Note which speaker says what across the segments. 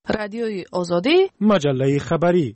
Speaker 1: رادیوی آزادی،
Speaker 2: مجله خبری.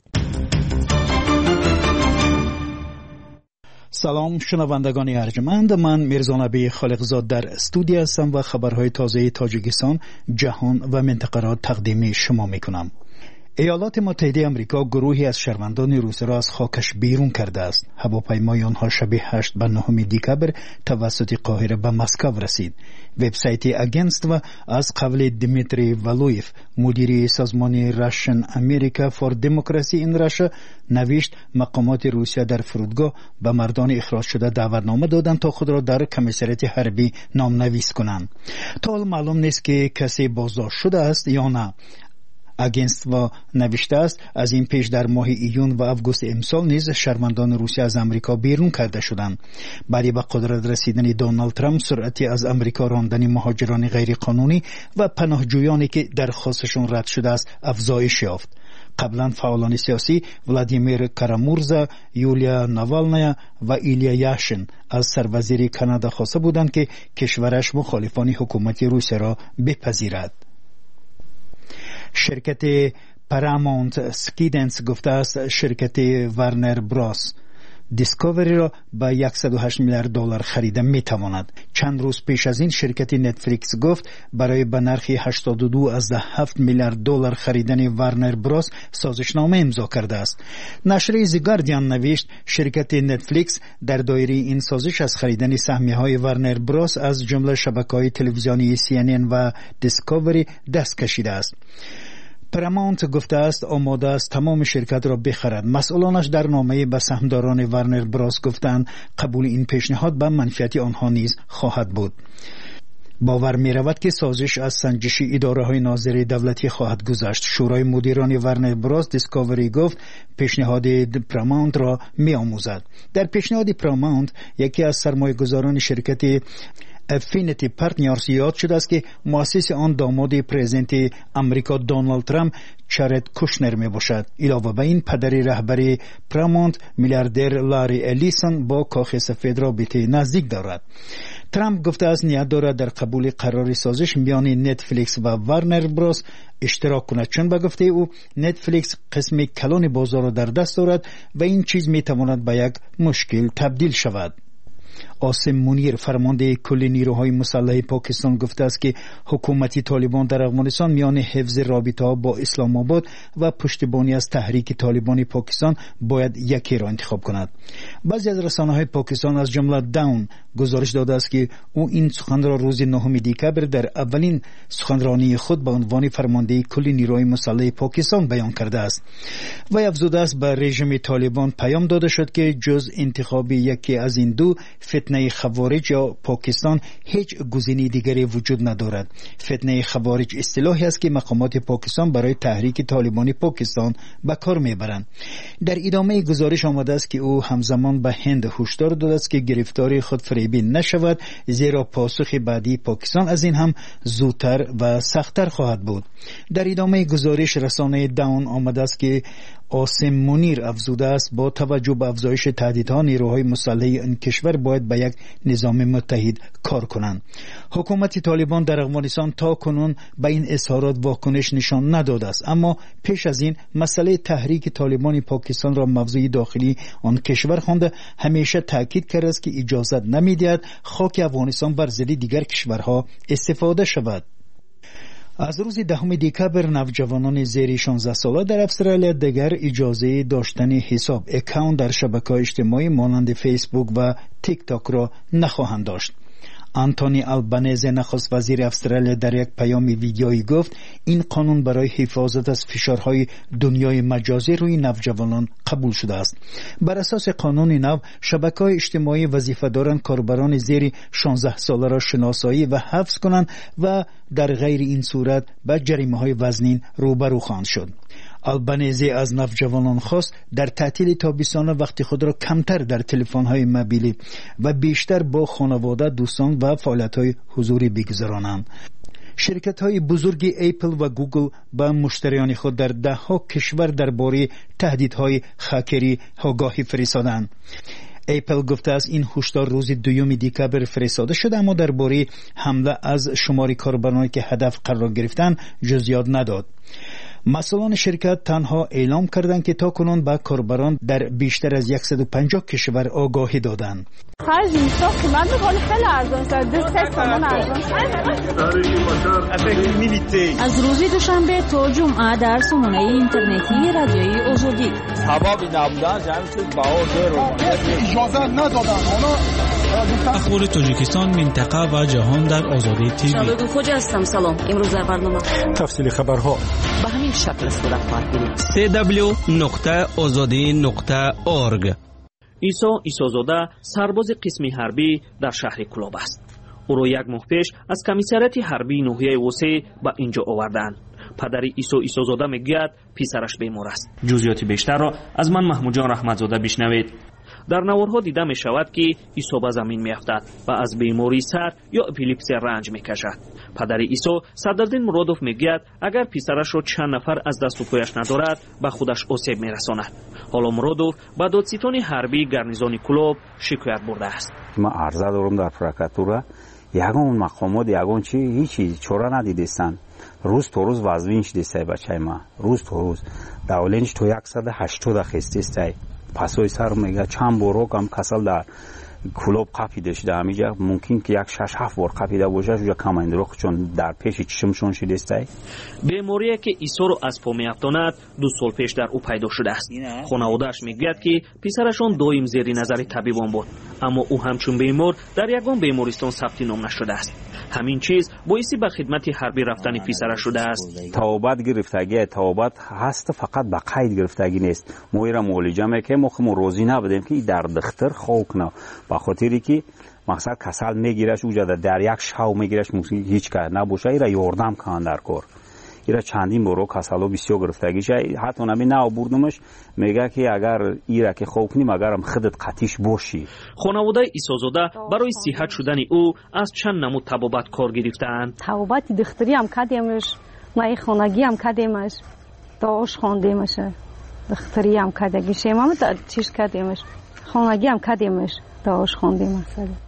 Speaker 2: سلام شنوندگان ارجمند، من میرزا نبی خالقزاد در استودیو هستم و خبرهای تازه تاجیکستان، جهان و منطقه را تقدیم شما میکنم. ایالات متحده آمریکا گروهی از شهروندان روسیه را از خاکش بیرون کرده است. هواپیمای آنها شب 8 و 9 دکبر توسط قاهره به مسکو رسید. وبسایت اگنست و از قبل دیمیتری والویف، مدیر سازمان راشن امریکا فور دموکراسی این راشا، نوشت مقامات روسیه در فرودگاه به مردان اخراج شده دعوتنامه دادند تا خود را در کمیساریات حربی نامنویس کنند. تا حال معلوم نیست که کسی بازداشت شده است یا نه. اگنست و نوشته است از این پیش در ماه ایون و اوگوست امسال نیز شهروندان روسیه از امریکا بیرون کرده شدند. بعد به قدرت رسیدن دونالد ترامپ سرعتی از امریکا راندن مهاجران غیرقانونی و پناهجویانی که درخواستشون رد شده است افزایش یافت. قبلا فعالان سیاسی ولادیمیر کارامورزا، یولیا ناوالنایا و ایلیا یاشین از سروزیر کانادا خواسته بودند که کشورش مخالفان حکومت روسیه را بپذیرد. شرکت پارامونت سکیدنس گفته است شرکت ورنر براس دیسکاوری را به 108 میلیارد دلار خریده میتواند. چند روز پیش از این شرکت نتفلیکس گفت برای به نرخ 82.7 میلیارد دلار خریدن ورنر براس سازشنامه امضا کرده است. نشریه زی گاردین نوشت شرکت نتفلیکس در دایره این سازش از خریدن سهمیه‌های ورنر براس از جمله شبکه‌های تلویزیونی CNN و دیسکاوری دست کشیده است. پارامونت گفته است آماده است تمام شرکت را بخرد. مسئولانش در نامه به سهامداران ورنر براس گفتند قبول این پیشنهاد به منفعت آنها نیز خواهد بود. باور می رود که سازش از سنجش اداره های ناظر دولتی خواهد گذشت. شورای مدیران ورنر براس دیسکاوری گفت پیشنهاد پارامونت را می آموزد. در پیشنهاد پارامونت یکی از سرمایه‌گذاران شرکت افینیتی پارتنرز یاد شده است که مؤسس آن داماد پرزیدنت امریکا دونالد ترامپ چارت کوشنر می باشد. علاوه بر این پدر رهبر پارامونت میلیاردر لاری الیسون با کاخ سفید رابطه نزدیک دارد. ترامپ گفته است نیت دارد در قبول قرار سازش میان نتفلیکس و ورنر براس اشتراک کند، چون به گفته او نتفلیکس قسم کلان بازار را در دست دارد و این چیز می تواند به یک مشکل تبدیل شود. عاصم منیر فرمانده کل نیروهای مسلح پاکستان گفته است که حکومت طالبان در افغانستان میان حفظ رابطه ها با اسلام آباد و پشتیبانی از تحریک طالبان پاکستان باید یکی را انتخاب کند. بعضی از رسانه‌های پاکستان از جمله داون گزارش داده است که او این سخن را روز 9 دکبر در اولین سخنرانی خود به عنوان فرمانده کل نیروهای مسلح پاکستان بیان کرده است. و افزوده است به رژیم طالبان پیام داده شد که جز انتخاب یکی از این دو فتنه خوارج یا پاکستان هیچ گزینه دیگری وجود ندارد. فتنه خوارج اصطلاحی است که مقامات پاکستان برای تحریک طالبان پاکستان به کار میبرند. در ادامه گزارش آمده است که او همزمان به هند هشدار داده است که گرفتار خودفریبی نشود، زیرا پاسخ بعدی پاکستان از این هم زودتر و سختتر خواهد بود. در ادامه گزارش رسانه داون آمده است که عاصم منیر افزوده است با توجه به افزایش تهدیدها نیروهای مسلح این کشور باید به یک نظام متحد کار کنند. حکومت طالبان در افغانستان تا کنون به این اظهارات واکنش نشان نداده است، اما پیش از این مسئله تحریک طالبان پاکستان را موضوع داخلی آن کشور خوانده همیشه تاکید کرده است که اجازت نمی‌دهد خاک افغانستان بر ضد دیگر کشورها استفاده شود. از روز 10 دکبر نوجوانان زیر 16 ساله در استرالیا دیگر اجازه داشتن حساب اکاونت در شبکه‌های اجتماعی مانند فیسبوک و تیک تاک را نخواهند داشت. آنتونی آلبانیزی نخست وزیر استرالیا در یک پیام ویدیویی گفت این قانون برای حفاظت از فشارهای دنیای مجازی روی نوجوانان قبول شده است. بر اساس قانون نو شبکه‌های اجتماعی وظیفه دارند کاربران زیر 16 ساله را شناسایی و حفظ کنند و در غیر این صورت به جریمه‌های وزنین روبرو خواهند شد. آلبانیزی از نوجوانان خواست در تعطیل تابستان وقت خود را کمتر در تلفن‌های موبیلی و بیشتر با خانواده، دوستان و فعالیت‌های حضوری بگذرانند. شرکت‌های بزرگ اپل و گوگل به مشتریان خود در ده‌ها کشور درباره تهدیدهای هکری آگاهی فرستادند. اپل گفته است این هشدار روز 2 دکبر فرستاده شده، اما درباره حمله از شماری کاربرانی که هدف قرار گرفتند جزئیات نداد. مسئولان شرکت تنها اعلام کردند که تاکنون به کاربران در بیشتر از 150 کشور آگاهی دادند.
Speaker 1: خرج میشه قیمت خیلی ارزان شد. 2 تومان ارزان شد.
Speaker 3: از روز دوشنبه تا جمعه در سامانه اینترنتی رادیوی آزادی
Speaker 4: سبب نبودن جمع شد بها
Speaker 5: اجازه ندادن.
Speaker 6: اخبار تاجیکستان، منطقه و جهان در آزادی تیوی.
Speaker 3: شباب خوجا هستم. سلام. امروز در برنامه
Speaker 5: تفصیل خبرها
Speaker 3: به همین شکل صورت خواهد گرفت.
Speaker 7: www.azadi.org.
Speaker 8: ایسازاده سرباز قسمی حربی در شهر کلاب است. او را 1 ماه پیش از کمیسریت حربی ناحیه وسه به اینجا آوردند. پدر ایسازاده میگوید پسرش بیمار است. جزئیات بیشتر را از من محمود جان رحمتزاده بشنوید. در نوارها دیده می شود که عیسی به زمین می افتد و از بیماری سر یا اپیلپسی رنج می کشد. پدر عیسی صدرالدین مرادوف می گوید اگر پسرش را چند نفر از دست و پایش ندارد به خودش آسیب می رساند. حالا مرادوف به دادستان حربی گارنیزون کلوب شکایت برده است.
Speaker 9: ما عرضه دارم در پروکاتورا یگان مقامات یگان چی هیچی چاره ندیدستن. روز تو روز وزوینش دیسته بچه ما روز تو روز داولنج تو 180 خستیسته پسوی سر میگه چند بارو کم کسل در کلوب قپیده شده همیجا ممکن که 6-7 بار قپیده باشه جوجا کم اندروخ چون در پیش چشمشون شدیسته.
Speaker 8: بیماریه که عیسی رو از پا میافتاند 2 سال پیش در او پیدا شده است. خانواده‌اش میگوید که پسرشون دائم زیر نظر طبیبان بود، اما او همچون بیمار در یگان بیمارستان ثبت نام نشده است. همین چیز باعث به خدمت حربی رفتن پسرش شده است.
Speaker 9: توبت گرفتگی توبت هست، فقط به قید گرفتگی نیست. ما ایرا معالجه میکنیم ما روزی نبودیم که در دختر خوک نه به خاطری که مقصد کسل میگیرش اوجا در یک شاو میگیرش هیچ که نباشه ایرا یاردم کن در کار. ایرا چندین برو کسلو بسیار گرفتگیش حتی نمی نه بردمش میگه که اگر ایرا که خوک نیم اگرم خودت قطیش باشی.
Speaker 8: خانواده ایسازاده برای صحت شدن او از چند نمود طبابت کار گرفتند.
Speaker 1: طبابت دختری هم کردیمش، مای خانگی هم کردیمش، داش خواندیمش، دختری هم کردیمش، ما چیش کردیمش، خانگی هم کردیمش، داش خواندیمش.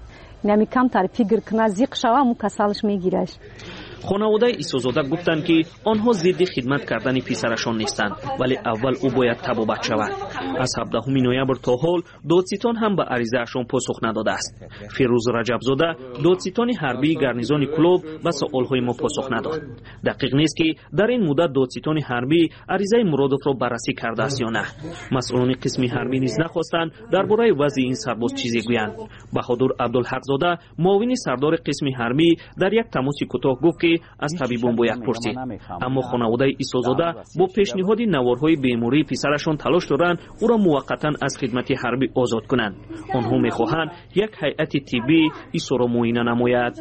Speaker 1: نمی کم ترپی گرکنه زیق شوه مو کسالش میگیرش.
Speaker 8: خانواده ایسازاده گفتند که آنها ضد خدمت کردن پسرشان نیستند، ولی اول او باید طبابت شود. از 17 نوامبر تا حال دادستان هم به عریضه‌شان پاسخ نداده است. فیروز رجبزاده دادستان حربی گارنیزون کلوب به سوال‌های ما پاسخ نداد. دقیق نیست که در این مدت دادستان حربی عریضه مرادوف را بررسی کرده است یا نه. مسئولان قسمی حربی نیز نخواستند درباره وضع این سرباز چیزی گویند. بهادر عبدالحق‌زاده معاون سردار قسمی حربی در یک تماس کوتاه گفت که از طبیبان باید پرسید، اما خانواده ایسازاده با پیشنهاد نوارهای بیماری پسرشان تلاش دارند او را موقتا از خدمت حربی آزاد کنند. آنها میخواهند یک هیئت طبی ایسا را معاینه نماید.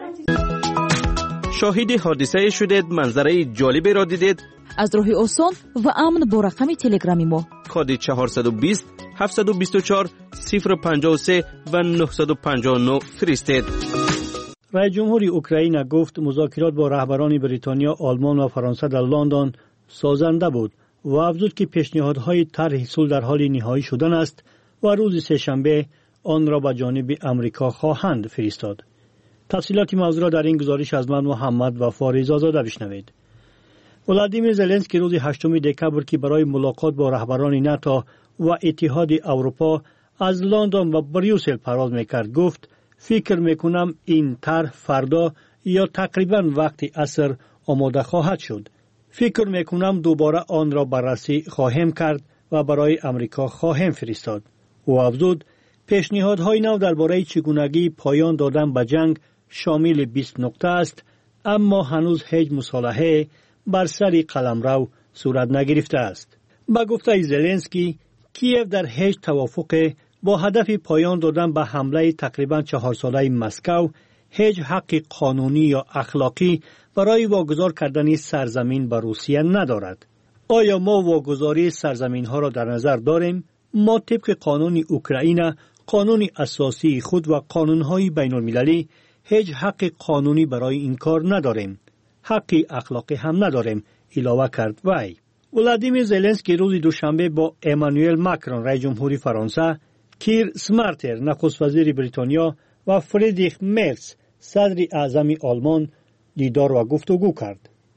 Speaker 7: شاهد حادثه شدید، منظره جالبی را دیدید؟
Speaker 3: از راه آسان و امن با رقم تلگرامی ما
Speaker 7: کد 420 724 053 و 959 فرستید.
Speaker 10: رئیس جمهور اوکراین گفت مذاکرات با رهبران بریتانیا، آلمان و فرانسه در لندن سازنده بود و افزود که پیشنهادهای طرح صلح در حال نهایی شدن است و روز سه‌شنبه آن را به جانب امریکا خواهند فرستاد. تفصیلات موضوع را در این گزارش از من محمد وفا رضازاده بشنوید. ولادیمیر زلنسکی روز 8 دکمبر که برای ملاقات با رهبران ناتو و اتحاد اروپا از لندن و بریوسل پرواز میکرد گفت فکر میکنم این طرح فردا یا تقریبا وقت عصر آماده خواهد شد. فکر میکنم دوباره آن را بررسی خواهیم کرد و برای امریکا خواهیم فرستاد. او افزود پیشنهادهای نو درباره چگونگی پایان دادن به جنگ شامل 20 نکته است، اما هنوز هیچ مصالحه بر سر قلمرو صورت نگرفته است. با گفته زلنسکی کیف در هیچ توافق با هدف پایان دادن به حمله تقریبا 4 ساله مسکو هیچ حق قانونی یا اخلاقی برای واگذار کردن سرزمین به روسیه ندارد. آیا ما واگذاری سرزمین ها را در نظر داریم؟ ما طبق قانون اوکراین، قانون اساسی خود و قانون های بین المللی هیچ حق قانونی برای این کار نداریم. حق اخلاقی هم نداریم، علاوه کرد وی. ولادیمیر زلنسکی روز دوشنبه با امانوئل ماکرون رئیس جمهوری فرانسه، کیر سمارتر نخست وزیر بریتانیا و فریدریخ مرز صدر اعظم آلمان دیدار و گفتگو کرد.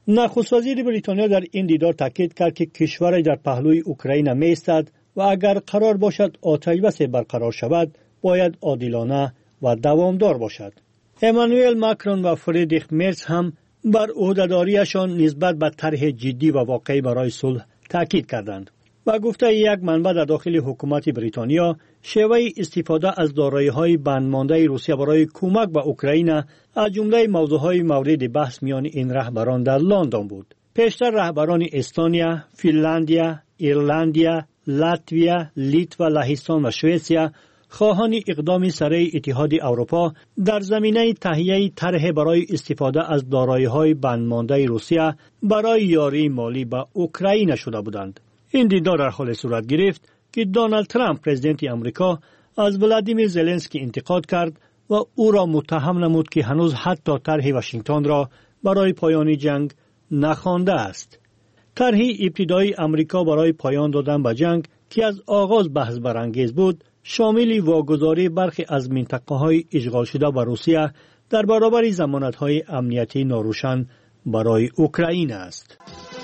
Speaker 10: نخست وزیر بریتانیا در این دیدار تاکید کرد که کشورش در پهلوی اوکراین می‌ایستد و اگر قرار باشد آتش بس برقرار شود باید عادلانه و دوامدار باشد. امانوئل ماکرون و فریدریخ مرز هم بر عهده‌داریشان نسبت به طرح جدی و واقعی برای صلح تاکید کردند و گفته یک منبع در داخل حکومت بریتانیا شیوه استفاده از دارایی‌های بندمانده روسیه برای کمک به اوکراین از جمله موضوعهای مورد بحث میان این رهبران در لندن بود. پیشتر رهبران استونیا، فنلاندیا، ایرلندیا، لاتویا، لیتو و لهستان و سوئیسیا خواهان اقدام سره اتحاد اروپا در زمینه تهیه طرح برای استفاده از دارایی‌های بندمانده روسیه برای یاری مالی به اوکراین شده بودند. این دیدار در حال صورت گرفت که دونالد ترامپ پرزیدنت امریکا از ولادیمیر زلنسکی انتقاد کرد و او را متهم نمود که هنوز حتی طرح واشنگتن را برای پایان جنگ نخوانده است. طرح ابتدایی امریکا برای پایان دادن به جنگ که از آغاز بحث برانگیز بود، شامل واگذاری برخی از منطقه‌های اشغال شده به روسیه در برابر ضمانت‌های امنیتی ناروشن برای اوکراین است.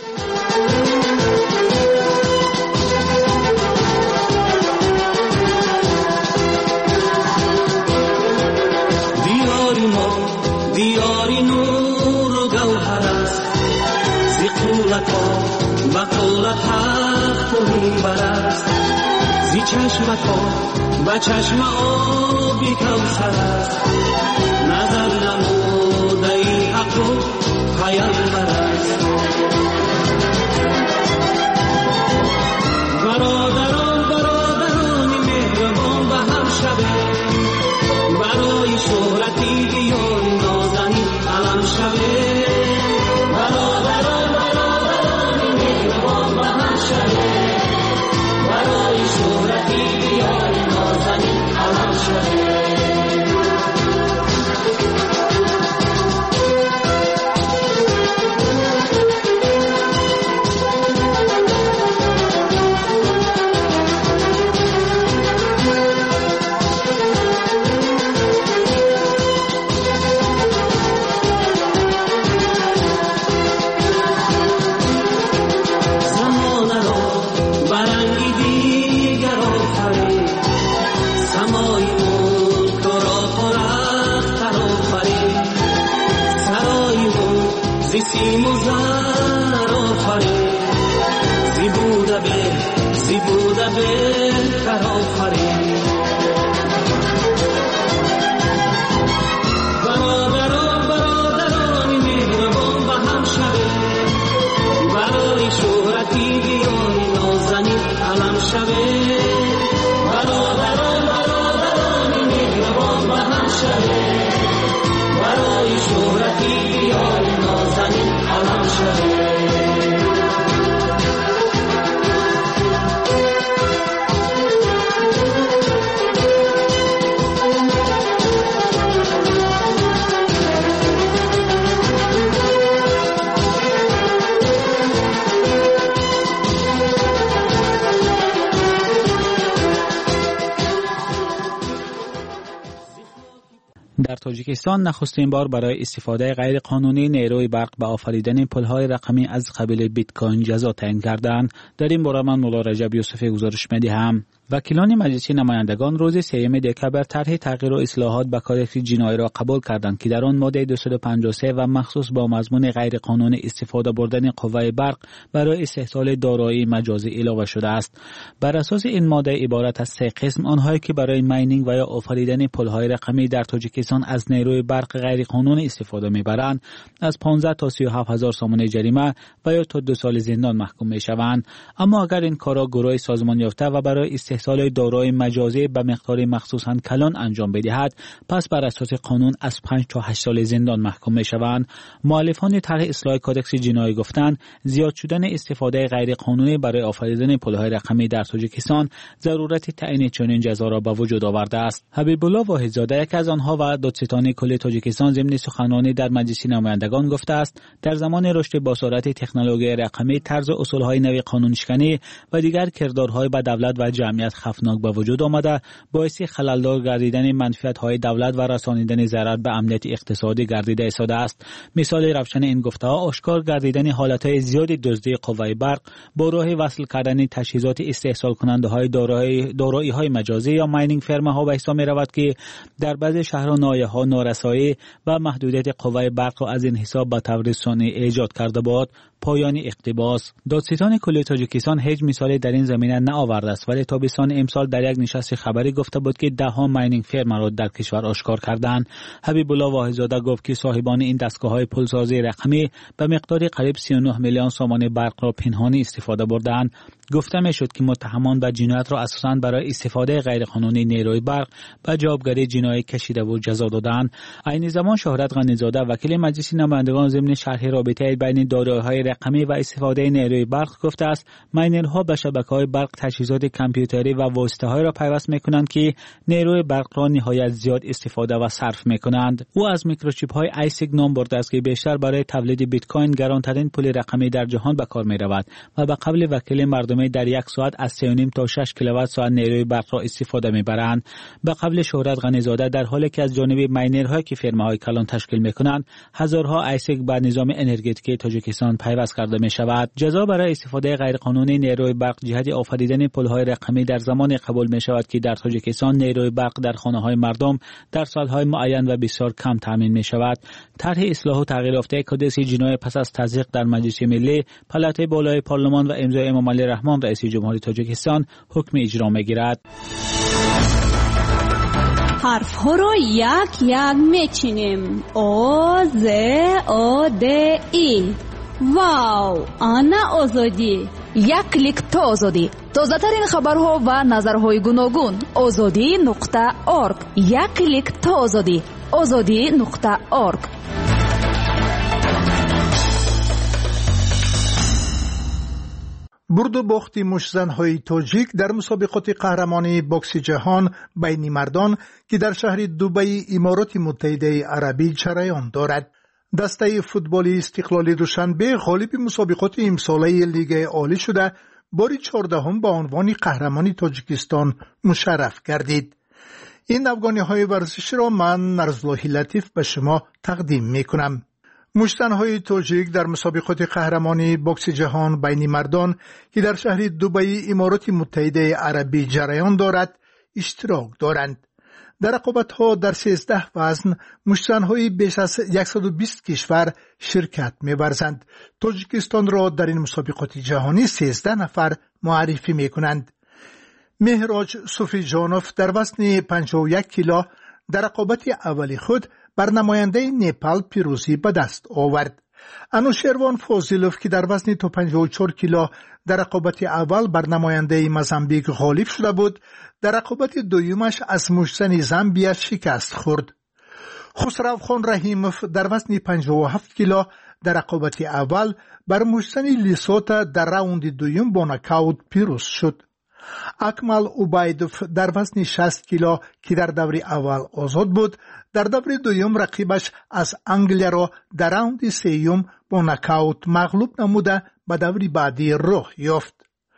Speaker 11: دیاری نور و گوهر است زی قولت ها و قولت حق و میبر است زی چشمت ها و چشم آبی کوثر است نظر نموده ای حق و پیامبر است برادران مهربان به هم شبه برای شهرتی بیان نازنین علم شبه برادران مهربان به هم شبه برای شهرتی بیان نازنین علم شبه سیم و زر آفرین زی بوده بهتر آفرین برادران مهربان به هم شبه برای شهرتی بیان نازنین علم شبه برادران مهربان به هم شبه برای شهرتی بیان نازنین علم شبه
Speaker 6: در تاجیکستان نخستین بار برای استفاده غیر قانونی نیروی برق به آفریدن پل‌های رقمی از قبیل بیت کوین جزا تعیین کردند. در این باره من مولا رجب یوسفی گزارش می‌دهم. وکیلان مجلس نمایندگان روز 3 دکامبر طرح تغییر و اصلاحات به کادکس جنایی را قبول کردند که در آن ماده 253 و مخصوص با مضمون غیر قانونی استفاده بردن قوه برق برای استحصال دارایی مجازی علاوه شده است. بر اساس این ماده عبارت از 3 قسم، آنهایی که برای ماینینگ و یا آفریدن پل‌های رقمی در تاجیکستان از نیروی برق غیر قانونی استفاده می‌برند از 15 تا 37000 سامانه جریمه و یا تا 2 سال زندان محکوم می‌شوند. اما اگر این کارا گروه سازمان یافته و برای استحصال دارایی مجازی به مقدار مخصوصاً کلان انجام بدهد، پس بر اساس قانون از 5 تا 8 سال زندان محکوم می‌شوند. مؤلفان طرح اصلاح کادکس جنایی گفتند زیاد شدن استفاده غیر قانونی برای آفریدن پل‌های رقمی در تاجیکستان ضرورت تعیین چنین جزا را به وجود آورده است. حبیب الله واحدزاده یک از آنها و دادستان کل تاجیکستان ضمن سخنرانی در مجلس نمایندگان گفته است در زمان رشد با سرعت تکنولوژی رقمی طرز اصولهای نوی قانونشکنی و دیگر کردارهای به دولت و جمعیت وضعیت خفناک به وجود آمده باعث خللدار گردیدن منفعت‌های دولت و رسانیدن ضرر به امنیت اقتصادی گردیده ایستاده است. مثال روشن این گفته‌ها آشکار گردیدن حالت‌های زیاد دزدی قوه برق با راه وصل کردن تجهیزات استحصال کننده‌های دارایی‌های مجازی یا ماینینگ فرم‌ها به حساب می‌رود که در بعضی شهرها نایه‌ها نارسایی و محدودیت قوه برق را از این حساب به طور ثانی ایجاد کرده بود. پایان اقتباس. دادستان کل تاجیکستان هیچ مثالی در این زمینه نآورده است، ولی تابستان امسال در یک نشست خبری گفته بود که ده‌ها ماینینگ فرم را در کشور آشکار کردند. حبیب الله واحدزاده گفت که صاحبان این دستگاه‌های پولسازی رقمی به مقدار قریب 39 میلیون سامان برق را پنهانی استفاده بردند. گفته میشد که متهمان به جنایت را اساساً برای استفاده غیرقانونی نیروی برق به جوابگری جنایی کشیده و جزا دادند. عین زمان شهرت غنی‌زاده وکیل مجلس نمایندگان ضمن شرح رابطه بین دارایی‌های رقمی و استفاده نیروی برق گفته است ماینرها به شبکه‌های برق تجهیزات کامپیوتری و واسطه‌های را پیوست می‌کنند که نیروی برق را نهایت زیاد استفاده و صرف می‌کنند. او از میکروچیپ‌های آیسیک نام برده است که بیشتر برای تولید بیت کوین گرانترین پول رقمی در جهان به کار می‌رود و به قول وکیل مردمی در یک ساعت از 3.5 تا 6 کیلووات ساعت نیروی برق را استفاده می‌برند. به قول شهرت غنی‌زاده در حالی که از جانب ماینرهایی که فرم‌های کلان تشکیل می‌کنند هزارها آیسیک به نظام انرژتیکی تاجیکستان پیوست کرده می‌شود. جزا برای استفاده غیرقانونی نیروی برق جهت آفریدن پل‌های رقمی در زمان قبول می‌شود که در تاجیکستان نیروی برق در خانه‌های مردم در سال‌های معین و بسیار کم تامین می‌شود. طرح اصلاح و تغییر یافته کدس جنایی پس از تصدیق در مجلس ملی، پلات بالای پارلمان و امضای امام علی رحمان رئیس جمهوری تاجیکستان حکم اجرا می‌گیرد.
Speaker 3: حرف ها را یک یک میچینیم. آ ز آ د ای. واو، آنا آزادی.
Speaker 12: یک کلیک تا آزادی. تازه ترین خبرها و نظرهای گوناگون. azadi.org. یک کلیک تا آزادی. azadi.org.
Speaker 13: برد و باخت مشتزن‌های تاجیک در مسابقات قهرمانی بوکس جهان بین مردان که در شهر دبی امارات متحده عربی جریان دارد. دسته فوتبال استقلال دوشنبه غالب مسابقات امساله لیگ عالی شده بار 14 به عنوان قهرمانی تاجیکستان مشرف گردید. این افغانی‌های ورزشی را من نرزالله لطیف به شما تقدیم می‌کنم. مشتزن‌های تاجیک در مسابقات قهرمانی بوکس جهان بین مردان که در شهر دبی امارات متحده عربی جریان دارد اشتراک دارند. در رقابت‌ها در 13 وزن مشتزن‌های بیش از 120 کشور شرکت می‌ورزند. تاجیکستان را در این مسابقات جهانی 13 نفر معرفی می‌کنند. مهراج صوفی جانوف در وزن 51 کیلو در رقابت اولی خود بر نماینده نپال پیروزی به دست آورد. انوشیروان فاضلوف که در وزن 54 کیلو در رقابت اول بر نماینده موزامبیک غالب شده بود، در رقابت دویمش از مشتزن زامبیا شکست خورد. خسرو خان رحیموف در وزن 57 کیلو در رقابت اول بر مشتزن لیسوتا در راوند دویم با نکاوت پیروز شد. اکمل اوبایدوف در وزن 60 کیلو که در دور اول آزاد بود، در دور دوم رقیبش از انگلیا را در راوند سوم با نکاوت مغلوب نموده به دور بعدی راه یافت.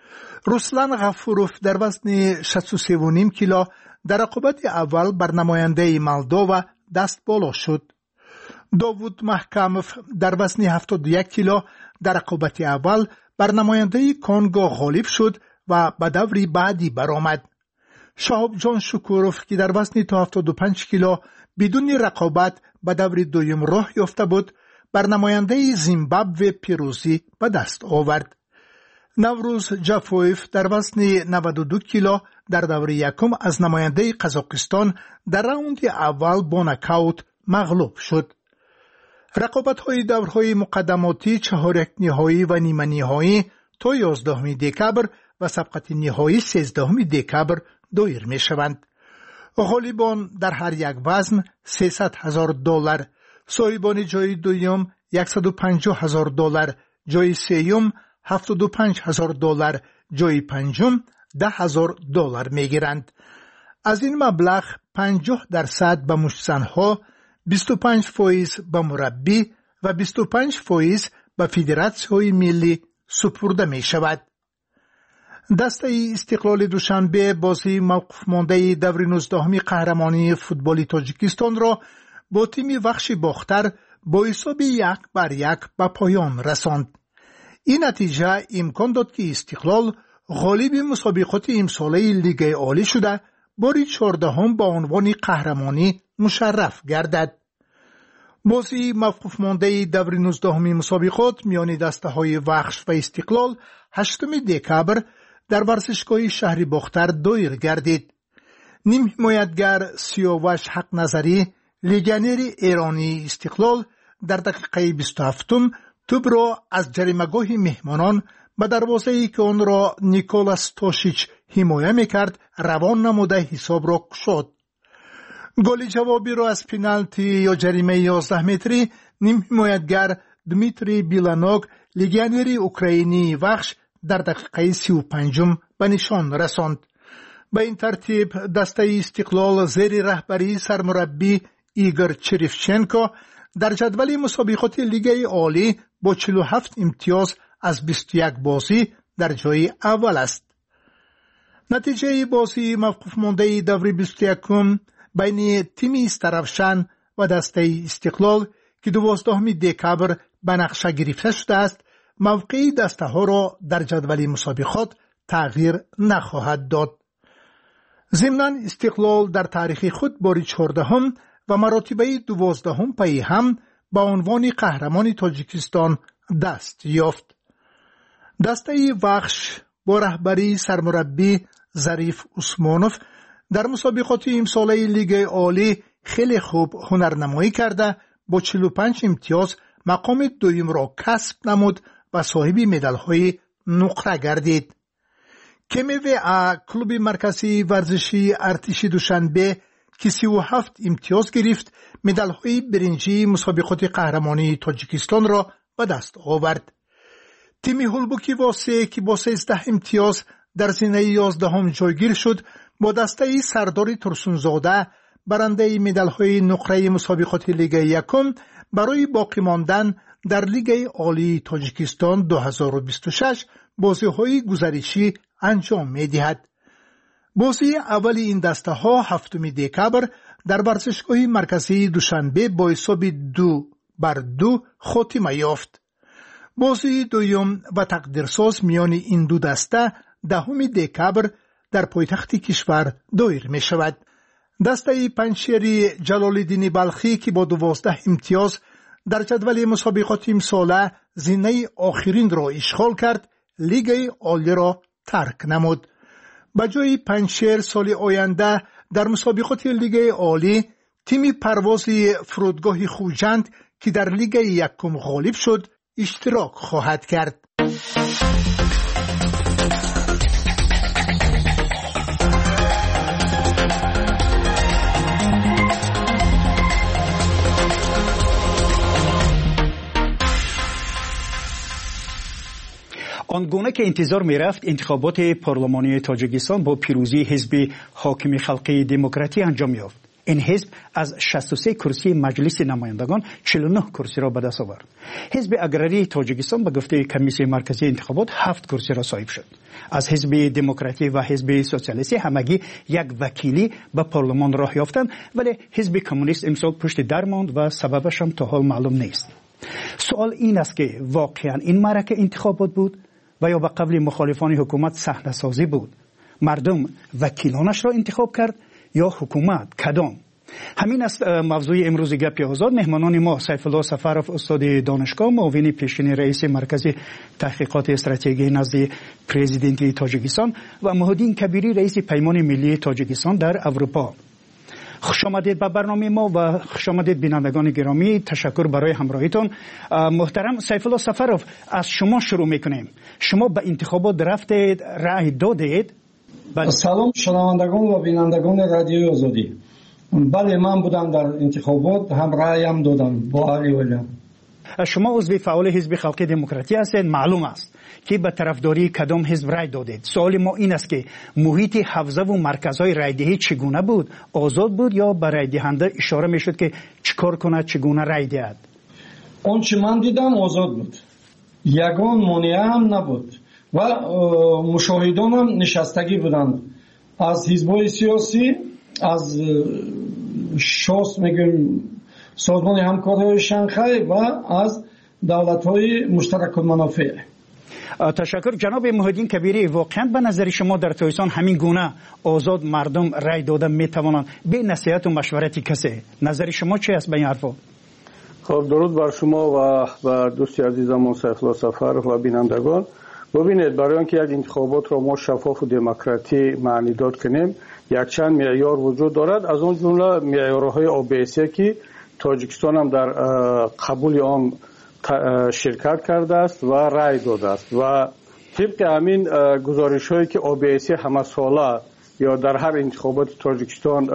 Speaker 13: رسلان غفوروف در وزن 63.5 کیلو در رقابت اول بر نماینده مالدووا دست بالا شد. داوود محکموف در وزن 71 کیلو در رقابت اول بر نماینده کنگو غالب شد و به دور بعدی برآمد. شهاب جان شکوروف که در وزن 75 کیلو بدون رقابت به دور دوم راه یافته بود، بر نماینده زیمبابوه پیروزی به دست آورد. نوروز جافویف در وزن 92 کیلو در دور یکم از نماینده قزاقستان در راوند اول با نکاوت مغلوب شد. رقابت‌های دورهای مقدماتی 4 نهایی و نیمه نهایی تا 11 دکبر و سبقت نهایی 13 دکبر دایر می شوند. غالبان در هر یک وزن $300,000، صاحبان جای دوم $150,000، جای سوم $75,000، جای پنجم $10,000 می گیرند. از این مبلغ 50% به مشتزن‌ها، 25% به مربی و 25% به فدراسیون ملی سپرده می شود. دسته استقلال دوشنبه بازی موقف مانده دور 19 قهرمانی فوتبال تاجیکستان را با تیم وخش باختر با حساب 1-1 به پایان رساند. این نتیجه امکان داد که استقلال غالب مسابقات امساله لیگ عالی شده باری 14 به عنوان قهرمانی مشرف گردد. بازی موقف مانده دور 19 مسابقات میان دسته های وخش و استقلال 8 دکبر در ورزشگاه شهر باختر دایر گردید. نیم حمایتگر سیاوش حق نظری لگنر ایرانی استقلال در دقیقه 27 توپ را از جریمه‌گاه مهمانان به دروازه‌ای که آن را نیکولاس توشیچ حمایت می‌کرد روان نموده حساب را گشود. گل جوابی را از پنالتی یا جریمه 11 متری نیم حمایتگر دمیتری بیلانوگ لگنر اوکراینی وخش در دقیقه 35 به نشان رساند. به این ترتیب دسته استقلال زیر رهبری سرمربی ایگور چریفچنکو در جدول مسابقات لیگ عالی با 47 امتیاز از 21 بازی در جای اول است. نتیجه بازی موقف مانده دور 21 بین تیم استرافشن و دسته استقلال که 12 دکبر به نقشه گرفته شده است موقع دسته ها را در جدول مسابقات تغییر نخواهد داد. ضمناً استقلال در تاریخ خود باری 14 و مراتبه 12 پی هم به عنوان قهرمان تاجیکستان دست یافت. دسته وخش با رهبری سرمربی ظریف عثمانوف در مسابقات امساله لیگ عالی خیلی خوب هنرنمایی کرده با 45 امتیاز مقام دوم را کسب نمود و صاحب مدال‌های نقره گردید. KMVA کلوب مرکزی ورزشی ارتش دوشنبه که 37 امتیاز گرفت مدال‌های برنجی مسابقات قهرمانی تاجیکستان را به دست آورد. تیم هولبوکی واسه که با 13 امتیاز در زینه 11 جایگیر شد با دسته سردار ترسونزاده برنده مدال‌های نقره مسابقات لیگ یکم برای باقی ماندن در لیگ عالی تاجیکستان 2026 بازی‌های گزارشی انجام می‌دهد. بازی اول این دسته ها 7 دکبر در ورزشگاه مرکزی دوشنبه با حساب 2-2 خاتمه یافت. بازی دوم و تقدیرساز میان این دو دسته 10 دکبر در پایتخت کشور دایر می شود. دسته پنجشیر جلال‌الدین بلخی که با 12 امتیاز در جدول مسابقات امساله زینه آخرین را اشغال کرد لیگ عالی را ترک نمود. به جای پنجشیر سال آینده در مسابقات لیگ عالی تیم پرواز فرودگاه خوجند که در لیگ یکم غالب شد اشتراک خواهد کرد.
Speaker 2: آنگونه که انتظار می رفت انتخابات پارلمانی تاجیکستان با پیروزی حزب حاکم خلقی دموکراتی انجام یافت. این حزب از 63 کرسی مجلس نمایندگان 49 کرسی را به دست آورد. حزب اگراری تاجیکستان به گفته کمیسیون مرکزی انتخابات 7 کرسی را صاحب شد. از حزب دموکراتی و حزب سوسیالیستی همگی یک وکیلی به پارلمان راه یافتند، ولی حزب کمونیست امسال پشت در ماند و سببش هم تا حال معلوم نیست. سوال این است که واقعا این معرکه انتخابات بود و یا به قبل مخالفان حکومت صحنه سازی بود؟ مردم وکیلانش را انتخاب کرد یا حکومت؟ کدام؟ همین است موضوع امروز گپ آزاد. مهمانان ما سیف الله سفرов استاد دانشگاه، معاون پیشین رئیس مرکز تحقیقات استراتژی نزد پرزیدنت تاجیکستان و مهدین کبیری رئیس پیمان ملی تاجیکستان در اروپا. خوش آمدید به برنامه ما و خوش آمدید بینندگان گرامی. تشکر برای همراهیتون. محترم سیف الله سفرов، از شما شروع میکنیم. شما به انتخابات رفتید، رأی دادید؟
Speaker 14: سلام شنوندگان و بینندگان رادیوی آزادی. بله، من بودم در انتخابات، هم رأیم دادم با علی ولیان.
Speaker 2: شما عضو فعال حزب خلقی دموکراتی هستید. معلوم است که به طرفداری کدام حزب رای دادید. سوال ما این است که محیط حوزه و مرکزهای رایدهی چگونه بود؟ آزاد بود یا به رای دهنده اشاره میشد که چیکار کند، چگونه رای دهد؟
Speaker 14: آنچه من دیدم آزاد بود. یگان مانع هم نبود. و مشاهدان هم نشستگی بودند از حزب‌های سیاسی، از شاس میگیم سازمان همکاری شانگهای و از دولت‌های مشترک المنافع.
Speaker 2: تشکر جناب محیدین کبیری. واقعا به نظر شما در تایستان همین گونه آزاد مردم رای داده میتوانند به نصیحت و مشورت کسی؟ نظر شما چی است به این حرفا؟
Speaker 15: خب درود بر شما و بر دوستی عزیزمون سیف الله سفر و بینندگان. ببینید، برای اینکه یک انتخابات را ما شفاف و دموکراتی معنی داد کنیم یک چند معیار وجود دارد، از اون جمله معیارهای OBSE که تاجیکستان هم در قبول آن شرکت کرده است و رای داده است و طبق همین گزارش هایی که OBSE همه ساله یا در هر انتخابات تاجیکستان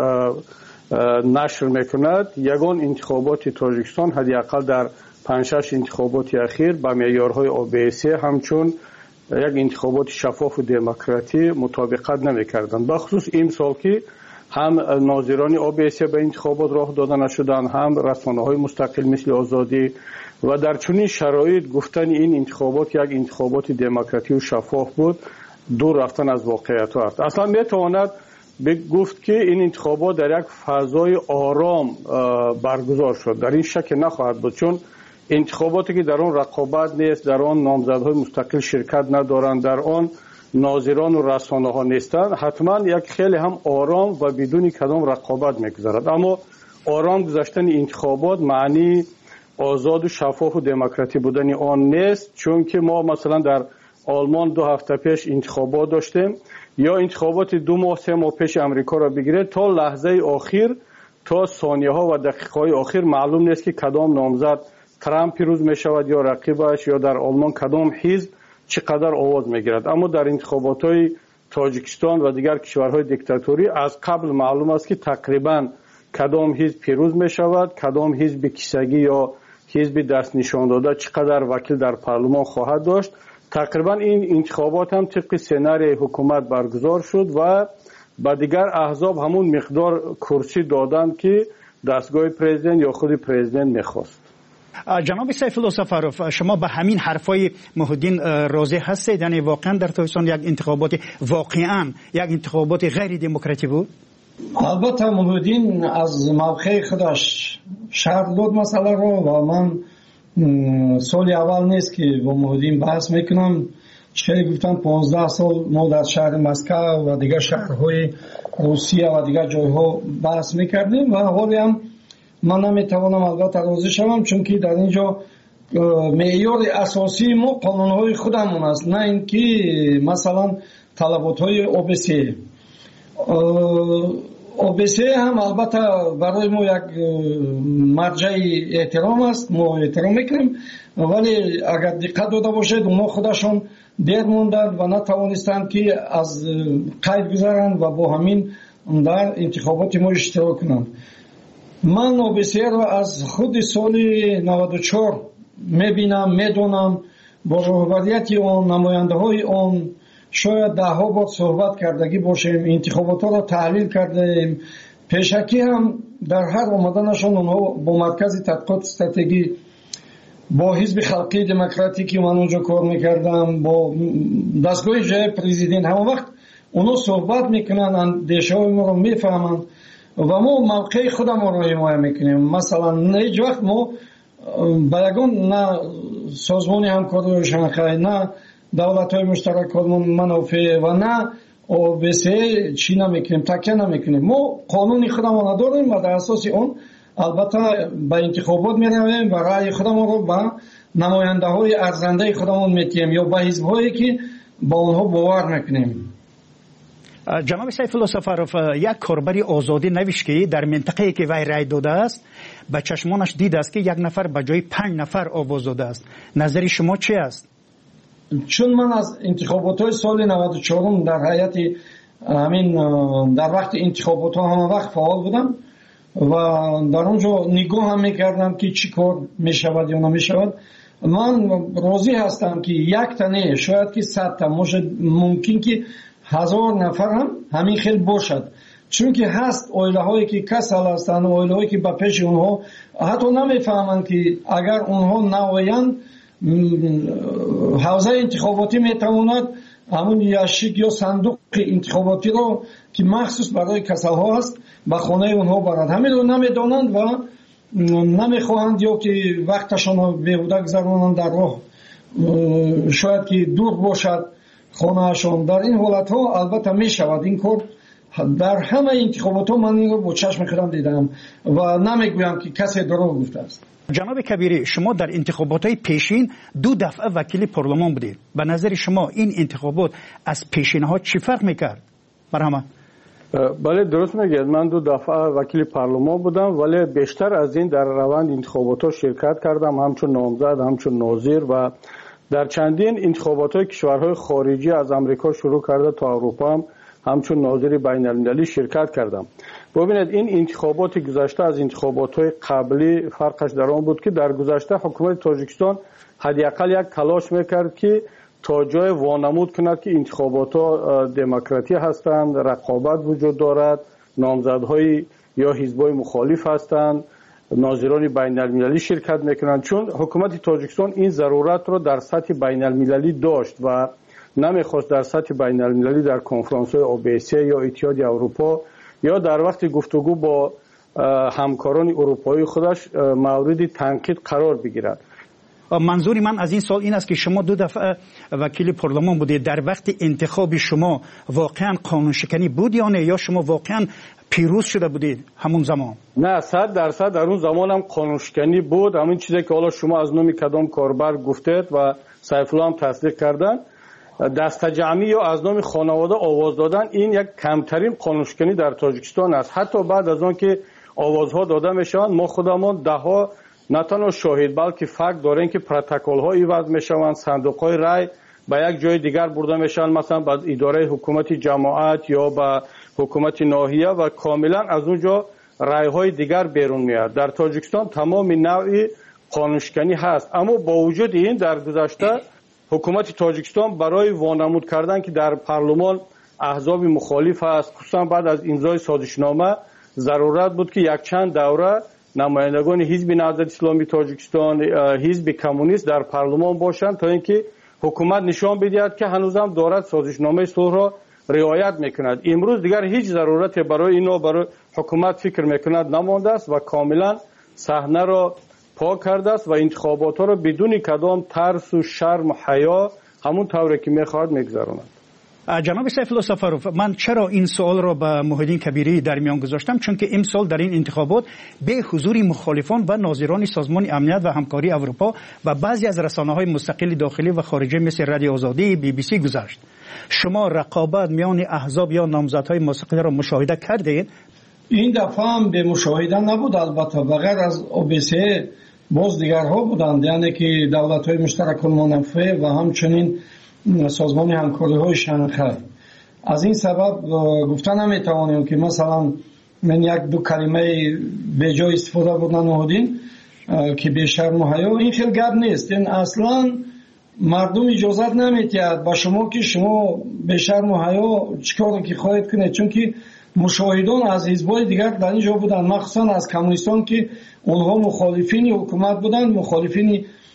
Speaker 15: نشر میکند، یگان انتخابات تاجیکستان حداقل در 5-6 انتخابات اخیر با معیارهای OBSE همچون یک انتخابات شفاف و دموکراتی مطابقت نمیکردند. بخصوص این سال که هم ناظران OBSE به انتخابات راه داده نشدند، هم رسانه‌های مستقل مثل آزادی و در چنین شرایط گفتن این انتخابات یک انتخابات دموکراتی و شفاف بود دور رفتن از واقعیت است. اصلا میتواند گفت که این انتخابات در یک فضای آرام برگزار شد. در این شک نخواهد بود، چون انتخاباتی که در آن رقابت نیست، در آن نامزدهای مستقل شرکت ندارند، در آن ناظران و رسانه ها نیستند، حتما یک خیلی هم آرام و بدون کدام رقابت میگذرد. اما آرام گذشتن انتخابات معنی آزاد و شفاف و دموکراتی بودن آن نیست، چون که ما مثلا در آلمان 2 هفته پیش انتخابات داشتیم، یا انتخابات 2 ماه 3 ماه پیش امریکا را بگیرید، تا لحظه آخر، تا ثانیه ها و دقیقه های آخر معلوم نیست که کدام نامزد ترامپ پیروز می شود یا رقیبش، یا در آلمان کدام حزب چقدر آواز می گیرد. اما در انتخابات های تاجیکستان و دیگر کشورهای دیکتاتوری از قبل معلوم است که تقریبا کدام حزب پیروز می شود، کدام حزب کیسگی یا حزب دست نشان داده چقدر وکیل در پارلمان خواهد داشت. تقریبا این انتخابات هم طبق سناریوی حکومت برگزار شد و با دیگر احزاب همون مقدار کرسی دادند که دستگاه پرزیدنت یا خود پرزیدنت میخواست.
Speaker 2: جناب سیف الله سفروف، شما به همین حرفای محیدین راضی هستید؟ یعنی واقعا در تایستان یک انتخابات واقعا یک انتخابات غیر دموکراتی بود؟
Speaker 14: البته محیدین از موقع خودش شرح داد مسئله رو و من سال اول نیست که با محیدین بحث میکنم. چه گفتم 15 سال ما در شهر مسکو و دیگر شهرهای روسیه و دیگر جایها بحث میکردیم و حالی هم من نمیتوانم البته راضی شوم، چون که در اینجا معیار اساسی ما قانونهای خودمون است، نه اینکه مثلا طلباتهای OBSE. OBSE هم البته برای ما یک مرجع احترام است، ما احترام میکنیم، ولی اگر دقت داده باشید اونا خودشون دیر موندند و نتوانستند که از قید گذارند و با همین در انتخابات ما اشتراک کنند. من OBSE را از خود سال 94 میبینم، میدونم، با رهبریت آن، نماینده های آن شاید 10 بار صحبت کردگی باشیم، انتخابات را تحلیل کردیم. پیشکی هم در هر آمدنشان اونها با مرکز تحقیقات استراتژی، با حزب خلقی دموکراتیک که من اونجا کار میکردم، با دستگاه جای پرزیدنت، همه وقت اونها صحبت میکنن، اندیشه های ما رو میفهمند و ما موقع خودم رو حمایت میکنیم. مثلا هیچ وقت ما با یگان نه سازمان همکاری شانگهای، نه دولت‌های مشترک منافع و نه OBSE چی نمیکنیم، تکیه نمیکنیم. ما قانون خودمون داریم و در اساس اون البته به انتخابات میرویم و رأی خودمون رو به نماینده های ارزنده خودمون میتیم یا به حزب هایی که با اونها باور میکنیم.
Speaker 2: جناب سیف الله سفروف، یک کاربری آزادی نوشت که در منطقه‌ای که وی رای داده است به چشمانش دیده است که 1 نفر به جای 5 نفر آواز داده است. نظر شما چی است؟
Speaker 14: چون من از انتخابات های سال 94 در هیئت همین در وقت انتخابات ها همه وقت فعال بودم و در اونجا نگاه هم میکردم که چی کار میشود یا نمیشود. من راضی هستم که 1 تنه شاید که 100 تا ممکن که 1000 نفر هم همین خیلی باشد، چون که هست اویله هایی که کسل هستند، اویله هایی که با پیش اونها حتی نمیفهمند که اگر اونها نوایند ҳавзаи интихоботӣ метавонад ҳамун ящик ё сандуқи интихоботиро ки махсус барои касалҳо аст ба хонаи онҳо барад. ҳаминро намедонанд ва намехоҳанд ё ки вақташонро беҳуда гузаронанд дар роҳ, шояд ки дур бошад хонаашон. дар ин ҳолатҳо албатта мешавад ин кор. дар ҳамаи интихоботҳо ман инро бо чашми худам дидаам ва намегӯям ки касе дурӯғ гуфтааст.
Speaker 2: ҷаноби кабирӣ, шумо дар интихоботҳои пешин 2 дафъа вакили парлумон будед. ба назари шумо ин интихобот аз пешинаҳо чӣ фарқ мекард? марҳамат.
Speaker 15: бале, дуруст мегӯяд. ман 2 дафъа вакили парлумон будам, вале бештар аз ин дар раванди интихоботҳо ширкат кардам, ҳамчун номзад, ҳамчун нозир ва дар чандин интихоботҳои кишварҳои хориҷӣ аз амрико шурӯъ карда то аврупо ҳамчун нозири байналмилалӣ ширкат кардам. бубинед, ин интихоботи гузашта аз интихоботҳои қаблӣ фарқаш дар он буд ки дар гузашта ҳукумати тоҷикистон ҳадиақал як талош мекард ки то ҷое вонамуд кунад ки интихоботҳо демократӣ ҳастанд, рақобат вуҷуд дорад, номзадҳои ё ҳизбҳои мухолиф ҳастанд, нозирони байналмилалӣ ширкат мекунанд. чун ҳукумати тоҷикистон ин заруратро дар сатҳи байналмилалӣ дошт ва намехост дар сатҳи байналмилалӣ дар конферансҳои ОБСЕ ё иттиҳоди аврупо ё дар вақти гуфтугӯ бо ҳамкорони урупоии худаш мавриди танқид қарор бигирад.
Speaker 2: манзури ман аз ин сол ин аст ки шумо 2 дафъа вакили парлумон будед. дар вақти интихоби шумо воқеан қонуншиканӣ буд ё не, ё шумо воқеан пирӯз шуда будед ҳамун замон?
Speaker 15: не, 100% дар он замон ҳам қонуншиканӣ буд. ҳамин чизе ки ҳоло шумо аз номи кадом корбар гуфтед ва сайфулло ҳам тасдиқ карданд, дастаҷамъӣ ё аз номи хонавода овоз додан, ин як камтарин қонуншиканӣ дар тоҷикистон аст. ҳатто баъд аз он ки овозҳо дода мешаванд, мо худамон даҳо на танҳо шоҳид балки факт дорем ки протоколҳо иваз мешаванд, сандуқҳои рай ба як ҷои дигар бурда мешаванд, масалан ба идораи ҳукумати ҷамоат ё ба ҳукумати ноҳия ва комилан аз он ҷо райҳои дигар берун меояд. дар тоҷикистон тамоми навъи қонуншиканӣ ҳаст. аммо бо вуҷуди ин дар гузашта ҳукумати тоҷикистон барои вонамуд кардан ки дар парлумон аҳзоби мухолиф аст, хусусан баъд аз имзои созишнома зарурат буд ки якчанд давра намояндагони ҳизби наҳзати исломии тоҷикистон, ҳизби коммунист дар парлумон бошанд то ин ки ҳукумат нишон бидиҳад ки ҳанӯзам дорад созишномаи сулҳро риоят мекунад. имрӯз дигар ҳеҷ зарурате барои ино барои ҳукумат фикр мекунад намондааст ва комилан саҳнаро пок кардааст ва интихоботҳоро бидуни кадом тарсу шарму ҳаё ҳамун тавре ки мехоҳад мегузаронад.
Speaker 2: ҷаноби сайфулло сафаров, ман чаро ин суолро ба Муҳиддин Кабирӣ дар миён гузоштам? чунки имсол дар ин интихобот бе ҳузури мухолифон ва нозирони созмони амният ва ҳамкории Аврупо ва баъзе аз расонаҳои мустақили дохилӣ ва хориҷӣ мисли Радиои Озодӣ, BBC гузашт. шумо рақобат миёни аҳзоб ё номзадҳои мустақилро мушоҳида кардед?
Speaker 14: ин дафъа ҳам бемушоҳида набуд. албатта ба ғайр аз ОБСЕ боз дигарҳо буданд, яъне ки давлатҳои муштаракулмунафеъ ва ҳамчунин созмони ҳамкориҳои шанхай. аз ин сабаб гуфта наметавонем ки масалан мен як ду калимаи беҷо истифода буд намудин ки бешарму ҳаё. ин хел гап нест. ин аслан мардум иҷозат наметиҳад ба шумо ки шумо бешарму ҳаё чӣ коре ки хоҳед кунед, чунки мушоҳидон аз ҳизбҳои дигар дар ин ҷо буданд, махсусан аз коммунистон ки онҳо мухолифини ҳукумат буданд, мухолифини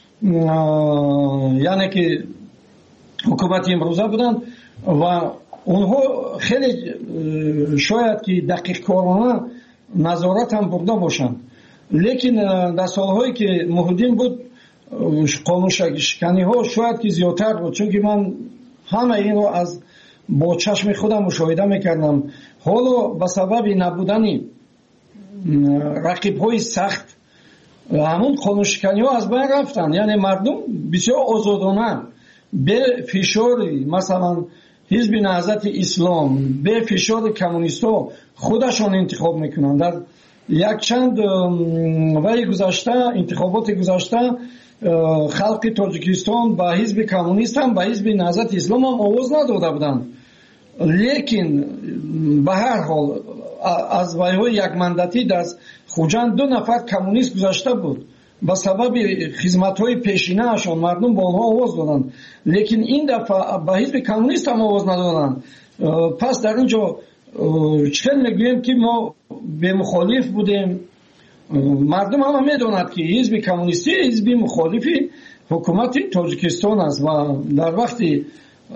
Speaker 14: яъне ки ҳукумати имрӯза буданд ва онҳо хеле шояд ки дақиқкорона назоратам бурда бошанд. лекин дар солҳое ки Муҳиддин буд қонуншиканиҳо шояд ки зиёдтар буд, чунки ман ҳама инро аз бо чашми худам мушоҳида мекардам. ҳоло ба сабаби набудани рақибҳои сахт ҳамун қонуншиканиҳо аз байн рафтанд. яъне мардум бисёр озодона бе фишори масалан ҳизби наҳзати ислом, бе фишори коммунистҳо худашон интихоб мекунанд. дар якчанд ваи гузашта, интихоботи гузашта халқи Тоҷикистон ба ҳизби коммунист ҳам ба ҳизби наҳзати ислом ҳам овоз надода буданд. лекин ба ҳар ҳол аз вайҳои якмандатӣ дар хуҷанд 2 нафар коммунист гузашта буд. ба сабаби хизматҳои пешинаашон мардум ба онҳо овоз доданд. лекин ин дафъа ба ҳизби коммунист ҳам овоз надоданд. пас дар ин ҷо чӣ хел мегӯем ки мо бемухолиф будем? мардум ҳама медонад ки ҳизби коммунистӣ ҳизби мухолифи حکومت تاجیکستان است و در وقتی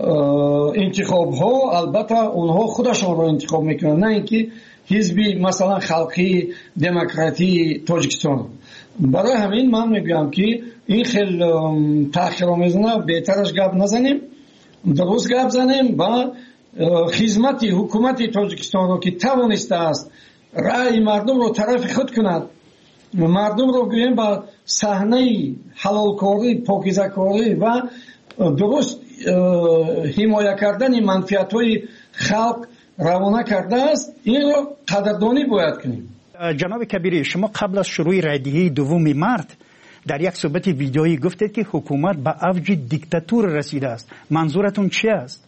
Speaker 14: انتخاب ها البته اونها خودشون رو انتخاب میکنن، نه اینکه حزبی مثلا خلقی دموکراتی تاجیکستان. برای همین من میگم که این خیلی تأخیرآمیزانه بهترش گپ نزنیم، درست گپ زنیم و خدمت حکومت تاجیکستان رو که توانسته است رأی مردم رو طرف خود کند، مردم رو گویم با صحنه حلالکاری، پاکیزه‌کاری و درست حمایت کردن منفعت‌های خلق روانه کرده است، این رو قدردانی باید کنیم.
Speaker 2: جناب کبیری، شما قبل از شروع رایدهی دوم مارت در یک صحبت ویدئویی گفتید که حکومت به اوج دیکتاتور رسیده است. منظورتون چی است؟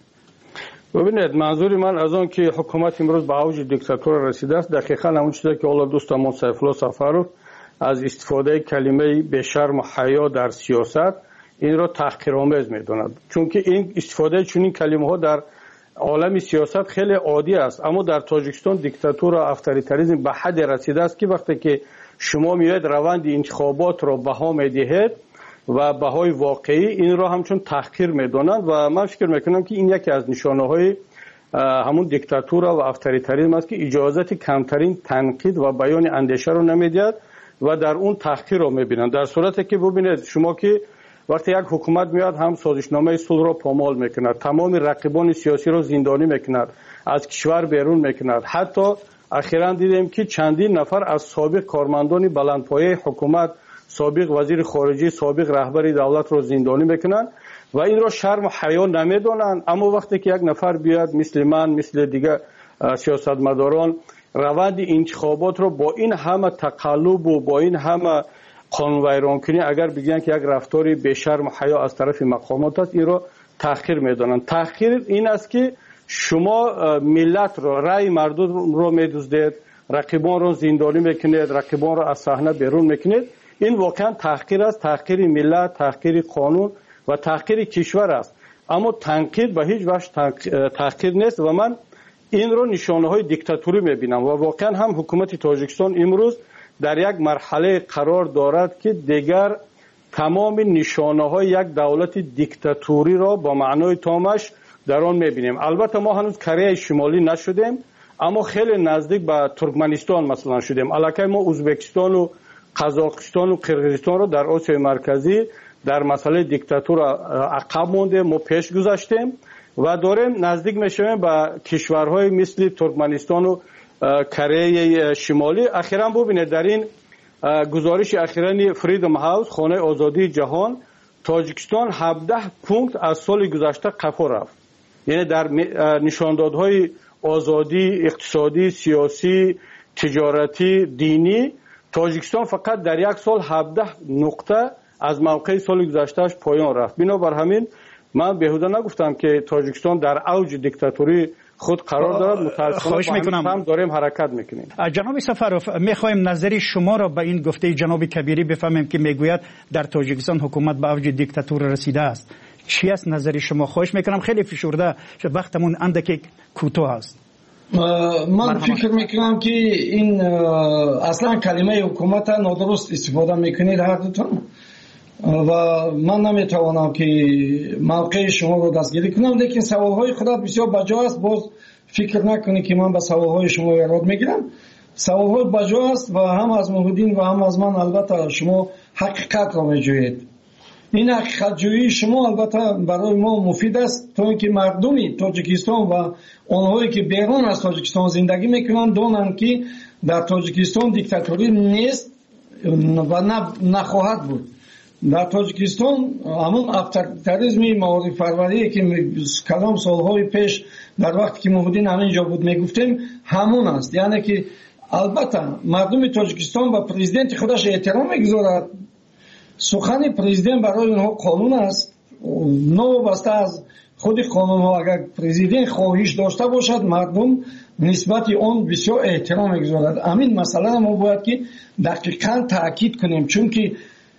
Speaker 15: ببینید، منظور من از آن که حکومت امروز به اوج دیکتاتور رسیده است دقیقاً همون چیزی که حالا دوستمون سیفالله سفرov از استفاده کلمه به شرم و حیا در سیاست این را تحقیرآمیز می‌داند، چون که این استفاده چنین کلمه‌ها در عالم سیاست خیلی عادی است. اما در تاجیکستان دیکتاتور و اتوریتاریسم به حد رسیده است که وقتی که شما میاید روند انتخابات را بها میدهید و بهای واقعی این را همچون تحقیر میدانند و من فکر میکنم که این یکی از نشانه‌های همون دیکتاتور و اتوریتاریسم است که اجازت کمترین تنقید و بیان اندیشه رو نمیدهد و در اون تحقیر رو میبینند. در صورتی که ببینید شما که وقتی یک حکومت میاد هم سازشنامه صلح را پامال میکند، تمام رقیبان سیاسی را زندانی میکند، از کشور بیرون میکند. حتی اخیراً دیدیم که چندین نفر از سابق کارمندان بلندپایه حکومت، سابق وزیر خارجه، سابق رهبر دولت را زندانی میکنند و این را شرم و حیا نمیدانند. اما وقتی که یک نفر بیاد مثل من، مثل دیگه سیاستمداران روند انتخابات را با این همه تقلب و با این همه قانون ویران کنی اگر بگن که یک رفتاری به شرم و حیا از طرف مقامات است، این را تحقیر میدانند. تحقیر این است که شما ملت را، رأی مردم را میدزدید، رقیبان را زندانی میکنید، رقیبان را از صحنه بیرون میکنید. این واقعا تحقیر است، تحقیر ملت، تحقیر قانون و تحقیر کشور است. اما تنقید به هیچ وجه تحقیر نیست و من این رو نشانه های دیکتاتوری میبینم و واقعا هم حکومت تاجیکستان امروز در یک مرحله قرار دارد که دیگر تمام نشانه های یک دولت دیکتاتوری را با معنای تامش در آن میبینیم. البته ما هنوز کره شمالی نشدیم اما خیلی نزدیک به ترکمنستان مثلا شدیم. الکی ما ازبکستان و قزاقستان و قرقیزستان را در آسیای مرکزی در مسئله دیکتاتور عقب مونده، ما پیش گذاشتیم و داریم نزدیک میشویم به کشورهای مثل ترکمنستان و کره شمالی. اخیراً ببینید در این گزارش اخیراً فریدم هاوس، خانه آزادی جهان، تاجیکستان 17 پونکت از سال گذشته قفا رفت. یعنی در نشاندادهای آزادی اقتصادی، سیاسی، تجارتی، دینی تاجیکستان فقط در یک سال 17 نقطه از موقع سال گذشتهش پایان رفت. بنابر همین من بهوده نگفتم که تاجیکستان در اوج دیکتاتوری خود قرار دارد. متاسفانه هم داریم حرکت میکنیم.
Speaker 2: جناب سفرov، میخوایم نظری شما را به این گفته جناب کبیری بفهمیم که میگوید در تاجیکستان حکومت به اوج دیکتاتور رسیده است. چی است نظری شما؟ خواهش میکنم، خیلی فشرده شد، وقتمون اندکی کوتاه است.
Speaker 14: من فکر میکنم که این اصلا کلمه حکومت نادرست استفاده میکنید هر دوتون و من نمیتوانم که موقع شما رو دستگیری کنم، لیکن سوالهای خودت بسیار بجا است. باز فکر نکنی که من به سوالهای شما ایراد میگیرم. سوالهای بجا است و هم از محمدین و هم از من البته شما حقیقت را میجویید. این حقیقت جویی شما البته برای ما مفید است تا اینکه مردمی تاجیکستان و آنهایی که بیرون از تاجیکستان زندگی میکنند دانند که در تاجیکستان دیکتاتوری نیست و نخواهد بود. در تاجیکستان همون اتوریتاریسم معارف پروری که کلام سالهای پیش در وقتی که محمدین همینجا بود میگفتیم همون است. یعنی که البته مردم تاجیکستان با پرزیدنت خودش احترام میگذارد. سخن پرزیدنت برای اونها قانون است. نوبسته از خود قانون ها اگر پرزیدنت خواهش داشته باشد مردم نسبت آن بسیار احترام میگذارد. همین مسئله ما باید که دقیقاً تاکید کنیم، چون که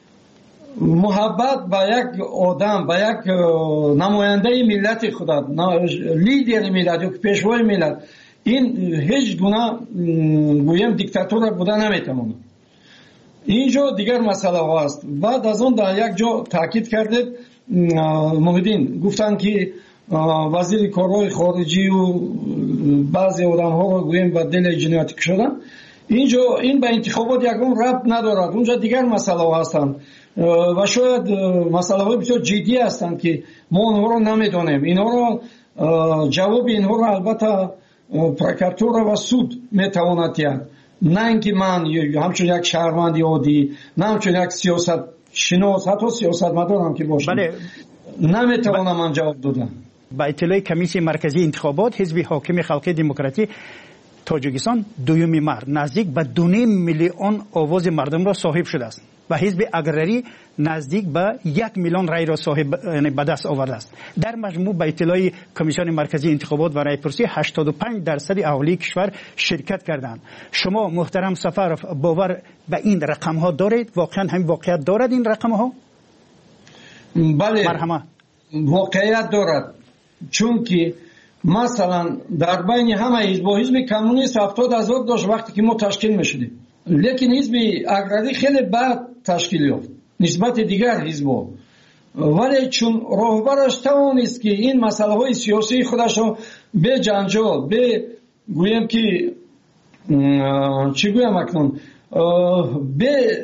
Speaker 14: محبت با یک آدم، با یک نماینده ملت خودت، لیدر ملت یا پیشوای ملت، این هیچ گونه گویم دیکتاتور بوده نمیتونه. اینجا دیگر مسئله هست. بعد از اون در یک جا تاکید کردید محیدین گفتن که وزیر کارهای خارجی و بعضی آدم‌ها رو گویم به دل جنایتی شدن. اینجا این به انتخابات یکم ربط ندارد. اونجا دیگر مسئله هستند و شاید مسئله های بسیار جدی هستند که ما اونها رو نمیدونیم. اینها رو جواب اینها رو البته پروکراتور و سود میتواند دهد، نه اینکه من همچون یک شهروند عادی، نه همچون یک سیاست شناس، حتی سیاستمدار هم که باشم نمیتوانم من جواب دادم.
Speaker 2: با اطلاع کمیسیون مرکزی انتخابات حزب حاکم خلق دموکراتی تاجیکستان دویمین بار نزدیک به 2.5 میلیون آواز مردم را صاحب شده است و حزب اگرری نزدیک به 1 میلیون رای را صاحب به دست آورده است. در مجموع به اطلاع کمیسیون مرکزی انتخابات و رایپرسی 85% اهالی کشور شرکت کردند. شما محترم سفرов باور به این رقم ها دارید؟ واقعا همین واقعیت دارد این رقم ها؟
Speaker 14: بله
Speaker 2: مرحمت
Speaker 14: واقعیت دارد، چون که مثلا در بین همه حزب کمونیست 70,000 داشت وقتی که ما تشکیل میشدیم، لیکن حزب اگرری خیلی بعد تشکیل یافت نسبت دیگر حزب‌ها، ولی چون راهبرش توانست که این مسئله های سیاسی خودش رو به جنجال، به گویم که چی گویم اکنون، به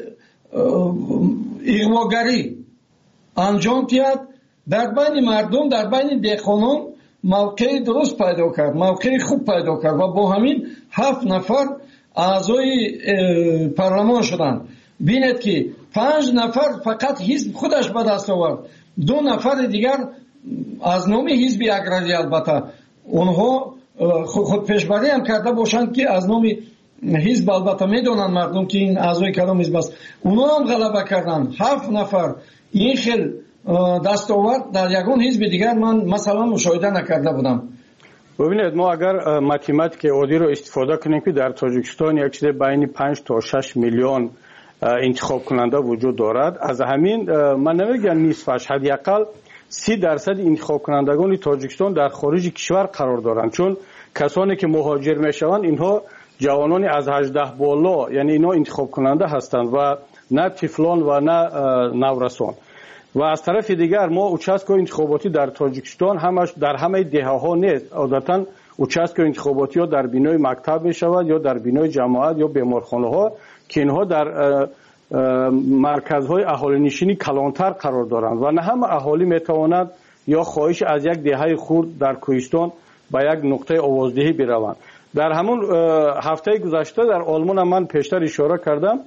Speaker 14: اغواگری انجام داد، در بین مردم، در بین دهقانان موقع درست پیدا کرد، موقع خوب پیدا کرد و با همین 7 نفر اعضای پارلمان شدند. بینید که 5 نفر فقط حزب خودش به دست آورد، 2 نفر دیگر از نام حزب اگرری، البته اونها خود پیشبری هم کرده باشند که از نام حزب، البته میدونن مردم که این اعضای کدام حزب است، اونها هم غلبه کردند. 7 نفر این خیلی دستاورد در یگان حزب دیگر من مثلا مشاهده نکرده بودم.
Speaker 15: ببینید ما اگر ماتماتیک عادی رو استفاده کنیم که در تاجیکستان یک چیز بین 5 تا 6 میلیون انتخاب کننده وجود دارد، از همین من نمیگم نصفش، حداقل 30% انتخاب کنندگان تاجیکستان در خارج کشور قرار دارند، چون کسانی که مهاجر میشوند اینها جوانان از 18 بالا، یعنی اینا انتخاب کننده هستند و نه طفلان و نه نورسان. و از طرف دیگر ما اوچاسکای انتخاباتی در تاجیکستان همش در همه دهه‌ها نیست، عادتاً اوچاسکای انتخاباتی ها در بینای مکتب می شود یا در بینای جماعت یا بیمارخانه ها که اینها در مرکزهای اهالی نشینی کلانتر قرار دارند و نه همه اهالی می تواند یا خواهش از یک دهه خرد در کوهستان به یک نقطه آوازدهی بروند. در همون هفته گذشته در آلمان من پیشتر اشاره کردم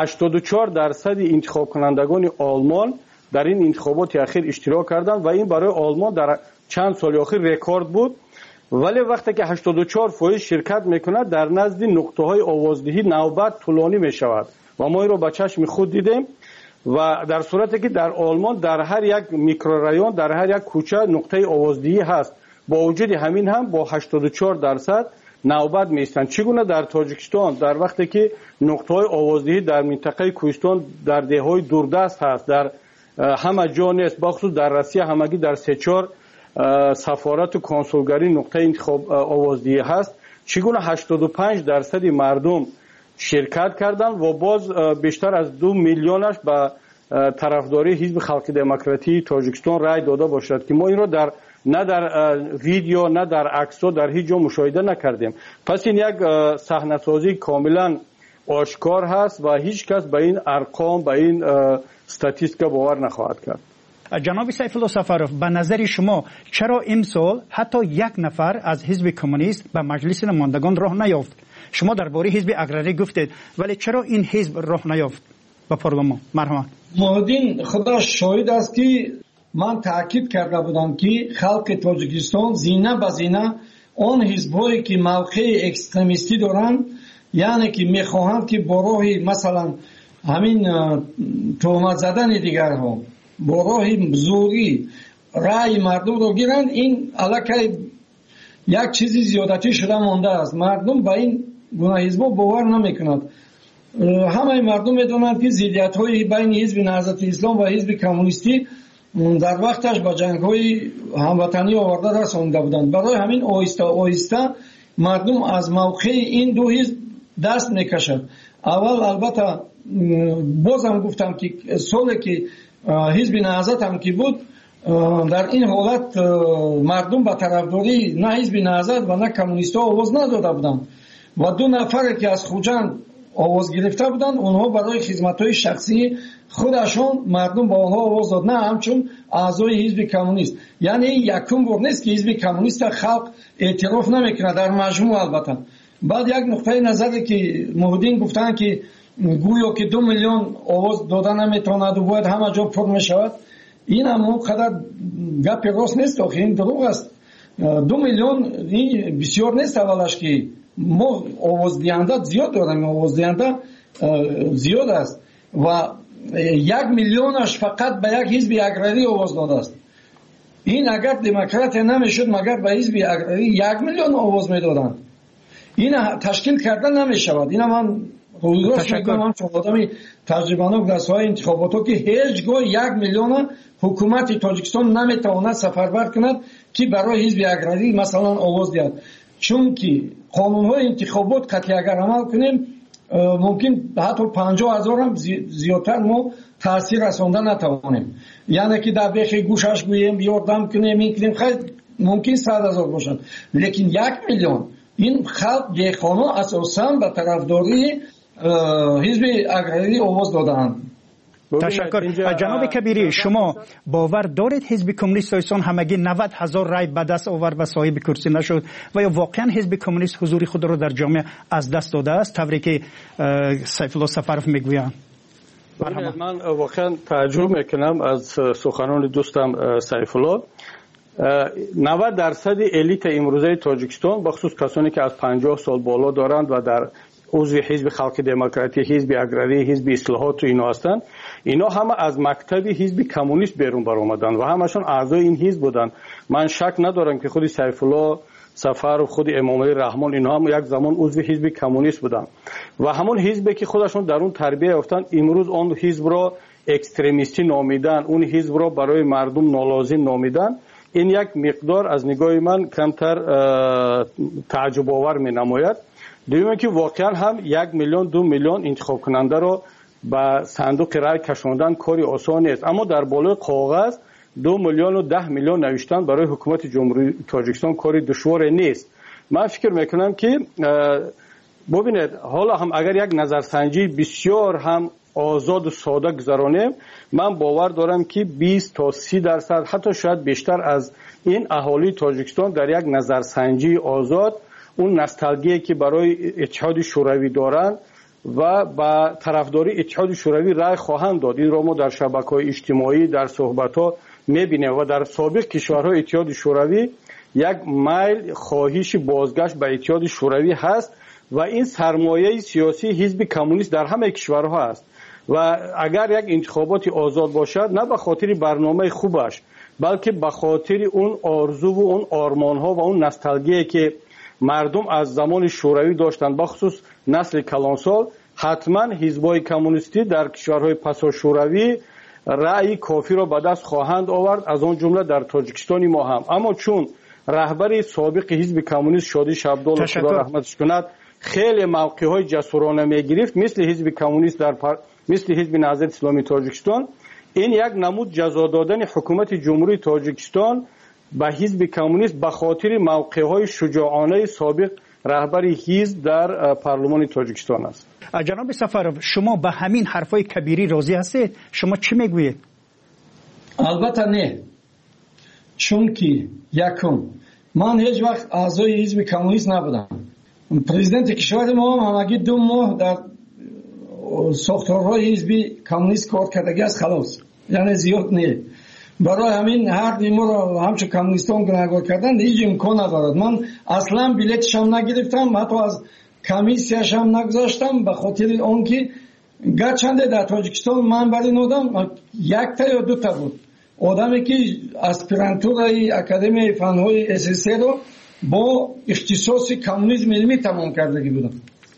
Speaker 15: 84% انتخاب کنندگان آلمان در این انتخابات اخیر اشتراک کردند و این برای آلمان در چند سال اخیر رکورد بود. ولی وقتی که 84% شرکت میکنه در نزد نقطه های آوازدهی نوبت طولانی میشود و ما این رو با چشم خود دیدیم و در صورتی که در آلمان در هر یک میکرورایون، در هر یک کوچه نقطه آوازدهی هست، با وجود همین هم با 84% نوبت میستند. چگونه در تاجیکستان در وقتی که نقطه های آوازدهی در منطقه کوهستان در دههای دوردست هست، در همه جا نیست، بخصوص در روسیه همگی در 3-4 سفارت و کنسولگری نقطه انتخاب آوازدهی هست، چگونه 85% مردم شرکت کردند و باز بیشتر از 2 میلیونش به طرفداری حزب خلق دموکراتی تاجیکستان رای داده باشد که ما این را نه در ویدیو نه در عکس در هیچ جا مشاهده نکردیم. پس این یک صحنه‌سازی کاملا آشکار هست و هیچ کس به این ارقام، به این استاتیستیکا باور نخواهد کرد.
Speaker 2: جناب سیف الله سفرов، به نظر شما چرا امسال حتی 1 نفر از حزب کمونیست به مجلس نمایندگان راه نیافت؟ شما درباره حزب اگرری گفتید، ولی چرا این حزب راه نیافت به پارلمان؟ مرحمت.
Speaker 14: محمدین خدا شاهد است که من تاکید کرده بودم که خلق تاجیکستان زینه به زینه آن حزب‌هایی که موقع اکستریمیستی دارند، یعنی که میخواهند که با راه مثلا همین تهمت زدن دیگرها، با راه زوری رای مردم رو گیرند، این علاقه یک چیزی زیادتی شده مانده است. مردم با این گونه حزب‌ها باور نمیکنند. همه مردم میدونند که ضدیت‌های بین حزب نهضت اسلام و حزب کمونیستی در وقتش با جنگ‌های هموطنی آورده رسانده بودند. برای همین آهسته آهسته مردم از موقع این دو حزب دست میکشند. اول البته бозам гуфтам ки соле ки ҳизби наҳзат ҳам ки буд, дар ин ҳолат мардум ба тарафдории на ҳизби наҳзат ва на коммунистҳо овоз надода буданд ва ду нафаре ки аз хуҷанд овоз гирифта буданд, онҳо барои хизматҳои шахсии худашон мардум ба онҳо овоз дод, на ҳамчун аъзои ҳизби коммунист. яъне якум бор нест ки ҳизби коммуниста халқ эътироф намекунад дар маҷмӯъ. албатта баъд як нуқтаи назаре ки муҳиддин гуфтанд ки гӯё ки 2 миллион овоз дода наметавонад ва бояд ҳама ҷо пур мешавад, ин ҳам он қадар гапи рост нест, охи ин дурӯғ аст. 2 миллион ин бисёр нест. аввалаш ки мо овоздиҳанда зиёд дорем, овоздиҳанда зиёд аст ва 1 миллионаш фақат ба як ҳизби аграрӣ овоз додааст. ин агар демократия намешуд, магар ба ҳизби аграрӣ 1 миллион овоз медоданд, ин ташкил карда намешавад. ина ман рӯйрост мегӯям, ҳамчун одами таҷрибанок дар соҳаи интихобото ки ҳеҷ гоҳ 1 миллиона ҳукумати тоҷикистон наметавонад сафарбар кунад ки барои ҳизби аграрӣ масалан овоз диҳад. чунки қонунҳои интихобот қатъи агар амал кунем, мумкин ҳатто 50,000 ҳам зиёдтар мо таъсир расонда натавонем. яъне ки дар бехи гӯшаш гӯем, ёрдам кунем, ин кунем, хай мумкин 100,000 бошад, лекин 1 миллион ин халқ деҳқоно асосан ба тарафдории ҳизби аграрӣ овоз додаанд.
Speaker 2: تشکر. جناب کبیری، شما باور دارید حزب کمونیست ایسان همگی 90,000 رای به دست آورد و صاحب کرسی نشد و یا واقعا حزب کمونیست حضور خود را در جامعه از دست داده است طوری که سیف الله سفرов میگوید؟
Speaker 15: من واقعا تعجب میکنم از سخنان دوستم سیف الله. 90% الیت امروزه تاجیکستان بخصوص کسانی که از 50 سال بالا دارند و در عضو حزب خلق دموکراتی، حزب اگراری، حزب اصلاحات و اینا هستند، اینا همه از مکتب حزب کمونیست بیرون بر آمدند و همشون اعضای این حزب بودند. من شک ندارم که خود سیف الله سفر و خود امام علی رحمان اینا هم یک زمان عضو حزب کمونیست بودند و همون حزبی که خودشون در اون تربیت یافتند امروز اون حزب را اکستریمیستی نامیدن، اون حزب را برای مردم نالازم نامیدن. این یک مقدار از نگاه من کمتر تعجب آور می نماید. دیدیم که واقعا هم 1 میلیون 2 میلیون انتخاب کننده را به صندوق رای کشاندن کاری آسان است، اما در بالای کاغذ 2 میلیون و 10 میلیون نوشتن برای حکومت جمهوری تاجیکستان کاری دشوار نیست. من فکر میکنم که ببینید حالا هم اگر یک نظرسنجی بسیار هم آزاد و ساده گذرانیم، من باور دارم که 20 تا 30% حتی شاید بیشتر از این اهالی تاجیکستان در یک نظرسنجی آزاد اون نوستالژی که برای اتحاد شوروی دارند و با طرفداری اتحاد شوروی رای خواهند داد. این را ما در شبکه‌های اجتماعی در صحبت‌ها می‌بینیم و در سابق کشورهای اتحاد شوروی یک میل خواهش بازگشت به اتحاد شوروی هست و این سرمایه سیاسی حزب کمونیست در همه کشورها است و اگر یک انتخابات آزاد باشد نه به خاطر برنامه خوبش بلکه به خاطر اون آرزو و اون آرمان‌ها و اون نوستالژی که مردم از زمان شوروی داشتند، بخصوص نسل کلانسال، حتما حزب‌های کمونیستی در کشورهای پسا شوروی رأی کافی را به دست خواهند آورد، از آن جمله در تاجیکستان ما هم. اما چون رهبر سابق حزب کمونیست شادی شبدال خدا رحمتش کند خیلی موقع‌های جسورانه می‌گرفت مثل حزب کمونیست مثل حزب نهضت اسلامی تاجیکستان، این یک نمود جزا دادن حکومت جمهوری تاجیکستان به حزب کمونیست به خاطر موقع‌های شجاعانه سابق رهبر حزب در پارلمان تاجیکستان است.
Speaker 2: جناب سفرov، شما به همین حرفای کبیری راضی هستید؟ شما چی میگویید؟
Speaker 14: البته نه. چونکه یکم من هیچ وقت اعضای حزب کمونیست نبودم. پرزیدنت کشور ما همگی 2 ماه در ساختارهای حزب کمونیست کار کردگی است، خلاص. یعنی زیاد نه. برای همین هر نیمو را همچه کمونیستان گناهکار کردن هیچ امکان ندارد. من اصلا بلیتش هم نگرفتم، حتی از کمیسیش هم نگذاشتم به خاطر آنکه گرچنده در تاجیکستان من برای نودم 1 تا یا 2 تا بود آدمی که اسپیرانتورای اکادمی فنهای SSC رو با اختصاص کمونیسم علمی تمام کردگی بودم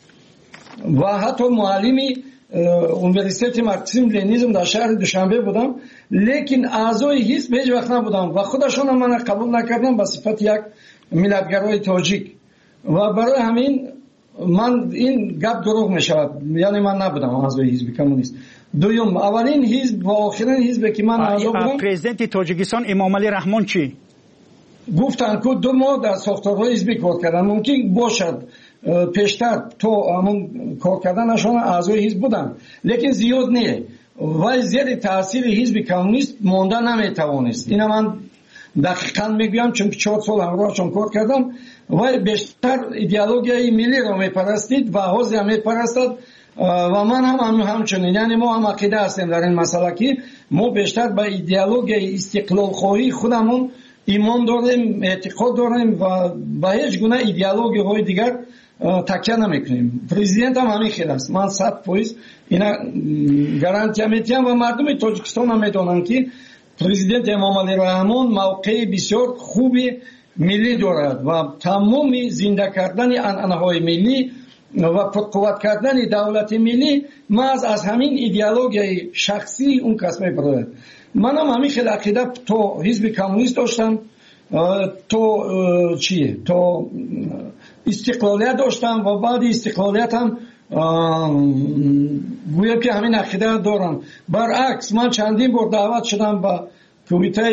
Speaker 14: و حتی معلمی اونیورسیته مارکسیسم لنینیسم در شهر دوشنبه بودم، لیکن اعضای حزب هیچ وقت نبودم و خودشون هم من قبول نکردم به صفت یک ملتگرای تاجیک و برای همین من این گپ دروغ میشود، یعنی من نبودم اعضای حزب کمونیست. دوم اولین حزب و آخرین حزب که من اعضا بودم.
Speaker 2: پرزیدنت تاجیکستان امام علی رحمان چی
Speaker 14: گفتن که 2 ماه در ساختارهای حزبی کار کردن. ممکن باشد پیشتر تو همون کار کردنشان اعضای حزب بودن، لیکن زیاد نه و زیر تاثیر حزب کمونیست مانده نمیتوانست. اینا من دقیقاً میگویم چون 4 سال همراهشون کار کردم و بیشتر ایدئولوژی ملی را میپرستید و حزب هم میپرستد و من هم همچنین. یعنی ما هم عقیده هستیم در این مسئله که ما بیشتر به ایدئولوژی استقلال خواهی خودمون ایمان داریم، اعتقاد داریم و به هیچ گونه ایدئولوژی های دیگر تکیه نمیکنیم. پرزیدنت هم همین خیلی است. من 100% اینا گارانتی میدم و مردم تاجیکستان هم میدونن که پرزیدنت امام علی رحمان موقع بسیار خوبی ملی دارد و تمام زنده کردن عنعنه‌های ملی و پرقوت کردن دولت ملی محض از همین ایدئولوژی شخصی اون کس میبرد. من هم همین خیلی عقیده تو حزب کمونیست داشتم، تو چیه؟ تو استقلالیت داشتم و بعد استقلالیت هم گویا که همین عقیده دارم. برعکس من چندین بار دعوت شدم به کمیته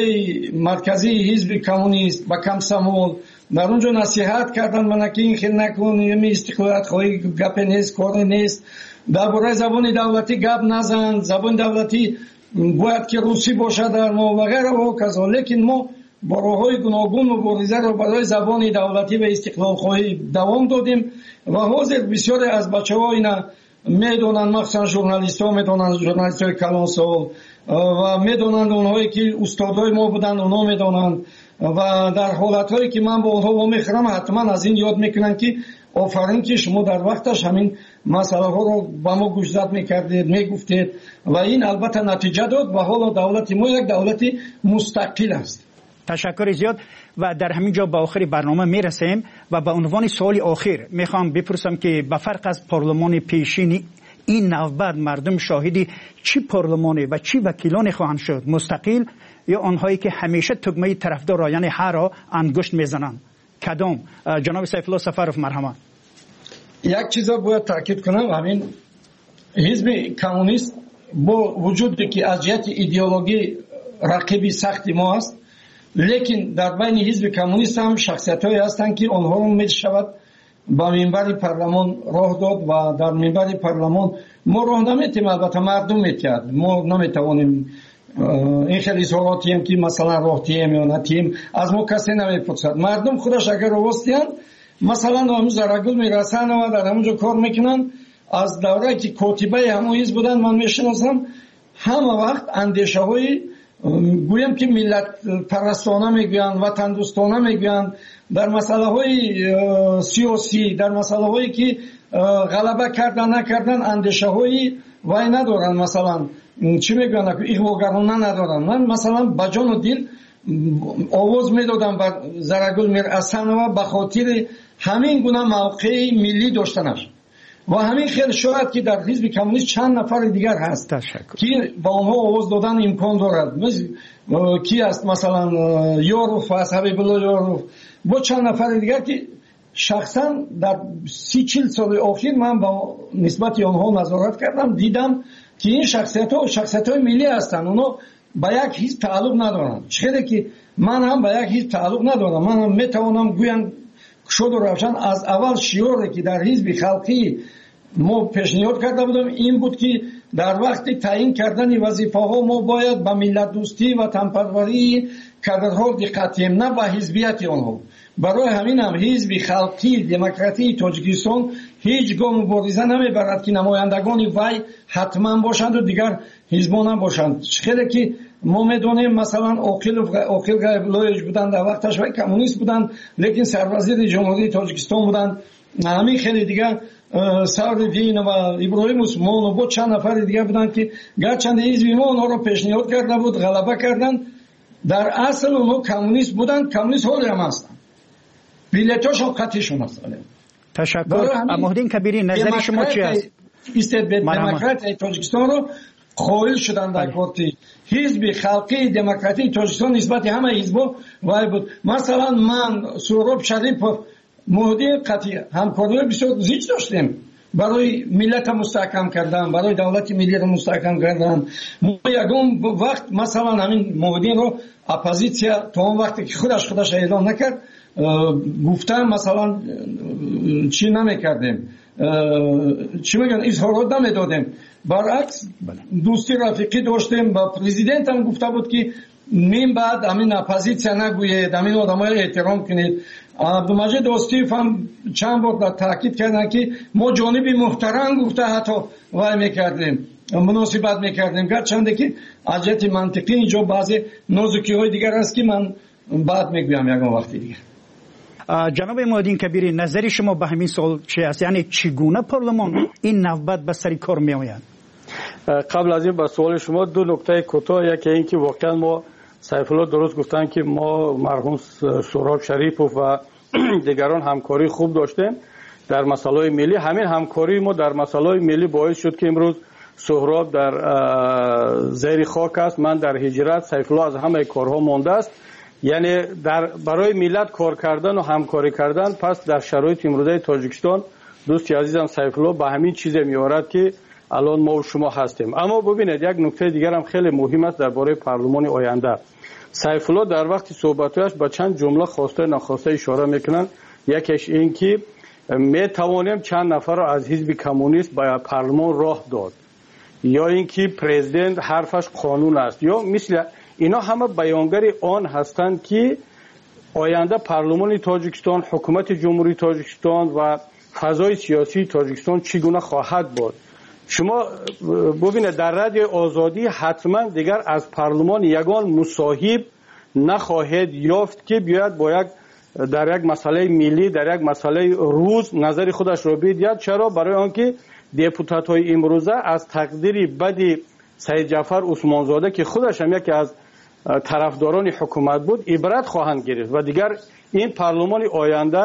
Speaker 14: مرکزی حزب کمونیست با کمسمول، در اونجا نصیحت کردن من که این خیلی نکن، استقلالیت خواهی گپ نیست، کار نیست، درباره زبان دولتی گپ نزن، زبان دولتی باید که روسی باشد در ما و غیره و کذا. لیکن ما با راه‌های گوناگون مبارزه را برای زبان دولتی و استقلال خواهی دوام دادیم و حاضر بسیاری از بچه‌ها اینا میدونن، مخصوصا ژورنالیست‌ها میدونن، ژورنالیست‌های کلانسال و میدونن اونهایی که استادای ما بودن اونا میدونن و در حالت‌هایی که من با اونها میخرم حتما از این یاد میکنن که آفرین که شما در وقتش همین مسئله ها رو با ما گوشزد میکردید، میگفتید و این البته نتیجه داد و حالا دولت ما یک دولت مستقل است.
Speaker 2: تشکر زیاد و در همین جا به آخر برنامه میرسیم و به عنوان سوال آخر میخوام بپرسم که به فرق از پارلمان پیشین این نوبت مردم شاهدی چی پارلمانی و چی وکیلانی خواهند شد؟ مستقل یا آنهایی که همیشه تگمه طرفدار را یعنی هر را انگشت میزنند؟ کدام؟ جناب سیف الله سفرов مرحمت.
Speaker 14: یک چیز را باید تاکید کنم، همین حزب کمونیست با وجودی که از جهت ایدئولوژی رقیبی سختی ما است، لیکن در بین حزب کمونیست هم شخصیت‌هایی هستند که آنها رو میشود با منبر پارلمان راه داد و در منبر پارلمان ما راه نمیتیم، البته مردم میتید، ما نمیتوانیم این خیلی اظهاراتی هم که مثلا راه تیم یا نتیم از ما کسی نمیپرسد. مردم خودش اگر راستیان مثلا همون زرگل میرسن و در همونجا کار میکنن. از دوره که کاتبه همون حزب بودن من میشناسم، همه وقت اندیشه های گویم که ملت پرستانه میگوین، وطن دوستانه میگوین، در مسئله های سیاسی، در مسئله هایی که غلبه کردن نکردن اندیشه های وای ندارن، مثلا چی میگوین اغواگرانه ندارن. من مثلا با جان و دل آواز میدادم بر زرگل میرحسن و به خاطر همین گونه موقع ملی داشتنش و همین خیلی شاید که در حزب کمونیست چند نفر دیگر هست که با آنها آواز دادن امکان دارد. کی است؟ مثلا یاروف است، حبیب الله یاروف، با چند نفر دیگر که شخصا در 30-40 سال اخیر من با نسبت آنها نظارت کردم، دیدم که این شخصیت‌های ملی هستند، اونا به یک حزب تعلق ندارند. چه که من هم به یک حزب تعلق ندارم. من هم میتوانم گویم شد و روشن از اول شعاری که در حزب خلقی ما پیشنهاد کرده بودم این بود که در وقت تعیین کردن وظیفه‌ها ما باید به ملت دوستی و وطنپروری کادرها دقت کنیم، نه به حزبیت آنها. برای همین هم حزب خلقی دموکراتی تاجیکستان هیچگاه مبارزه نمیبرد که نمایندگان وی حتما باشند و دیگر حزبان هم باشند. خیلی که ما میدونیم مثلا عاقل غیب‌الله بودن در وقتش و کمونیست بودن، لیکن سروزیر جمهوری تاجیکستان بودن. همین خیلی دیگر سعدالدین و ابراهیم عثمان و با چند نفر دیگر بودن که گرچند حزب ما اونها رو پیشنهاد کرده بود، غلبه کردن. در اصل اونها کمونیست بودن، کمونیست حالی هم هستن، بیلیتاش هم قطعشون هست.
Speaker 2: تشکر. محمدین کبیری نظر شما چی است؟
Speaker 14: دموکرات تاجیکستان رو قائل شدن در کارتی حزب خلقی دموکراتی تاجیکستان نسبت همه حزبا وای بود. مثلا من سهراب شریفov معاهده قطعی همکاری بسیار زیاد داشتیم برای ملت مستحکم کردن، برای دولت ملی را مستحکم کردن. ما یگان وقت مثلا همین معاهده رو اپوزیسیا تا اون وقتی که خودش اعلام نکرد گفتن مثلا چی نمیکردیم، چی میگن، اظهارات نمیدادیم. برعکس دوستی رفیقی داشتیم. با پرزیدنت هم گفته بود که من بعد همین اپوزیسیا نگوید، همین آدمای احترام کنید. عبدالمجید استیف هم چند بار تاکید کردن که ما جانب محترم گفته حتی وای میکردیم، مناسبت میکردیم، گرچنده که از جهت منطقی اینجا بعضی نازکی های دیگر است که من بعد میگویم یکم وقتی دیگه.
Speaker 2: جناب معادین کبیری، نظر شما به همین سوال چی است؟ یعنی چگونه پارلمان این نوبت به سر کار می آید؟
Speaker 15: قبل از این به سوال شما دو نکته کوتاه. یکی این که واقعا ما سیف الله درست گفتن که ما مرحوم سهراب شریفوف و دیگران همکاری خوب داشتیم در مسائل ملی. همین همکاری ما در مسائل ملی باعث شد که امروز سهراب در زیر خاک است، من در هجرت، سیف الله از همه کارها مانده است. یعنی برای ملت کار کردن و همکاری کردن. پس در شرایط امروزه تاجیکستان دوستی عزیزم سیف الله به همین چیز میارد که الان ما و شما هستیم. اما ببینید یک نکته دیگر هم خیلی مهم است درباره پارلمان آینده. سیف الله در وقت صحبتش با چند جمله خواسته ناخواسته اشاره میکنن. یکیش این که می توانیم چند نفر را از حزب کمونیست به پارلمان راه داد، یا اینکه پرزیدنت حرفش قانون است، یا مثل اینا همه بیانگر آن هستند که آینده پارلمان تاجیکستان، حکومت جمهوری تاجیکستان و فضای سیاسی تاجیکستان چگونه خواهد بود. شما ببینید در رادیو آزادی حتما دیگر از پارلمان یگان مصاحب نخواهد یافت که بیاید با در یک مسئله ملی، در یک مسئله روز نظر خودش را بدهد. چرا؟ برای آنکه دپوتات های امروزه از تقدیر بد سید جعفر عثمانزاده که خودش هم یکی از طرفداران حکومت بود عبرت خواهند گرفت و دیگر این پارلمان آینده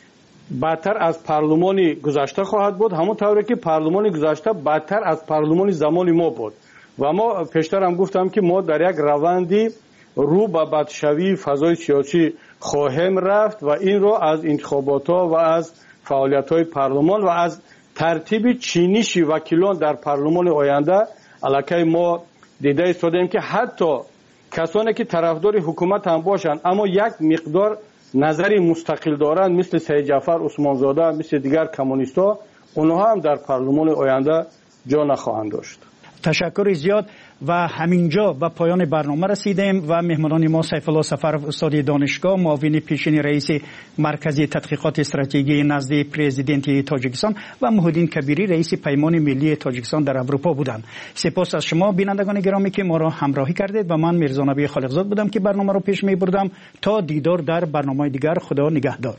Speaker 15: بدتر از پارلمان گذشته خواهد بود، همون طوری که پارلمان گذشته بدتر از پارلمان زمان ما بود. و ما پیشتر هم گفتم که ما در یک روندی رو به بدشوی فضای سیاسی خواهیم رفت و این رو از انتخابات ها و از فعالیت های پارلمان و از ترتیب چینش وکیلان در پارلمان آینده علاقه ما دیده ایستادیم که حتی کسانی که طرفدار حکومت هم باشند اما یک مقدار نظری مستقل دارند مثل سید جعفر عثمانزاده، مثل دیگر کمونیست‌ها، اونها هم در پارلمان آینده جا نخواهند داشت.
Speaker 2: تشکر زیاد. و همینجا به پایان برنامه رسیدیم و مهمانان ما سیف الله سفرов استاد دانشگاه، معاون پیشین رئیس مرکز تحقیقات استراتژی نزد پرزیدنت تاجیکستان و معادین کبیری رئیس پیمان ملی تاجیکستان در اروپا بودند. سپاس از شما بینندگان گرامی که ما را همراهی کردید و من میرزا نبی خالقزاد بودم که برنامه را پیش می‌بردم. تا دیدار در برنامه دیگر، خدا نگهدار.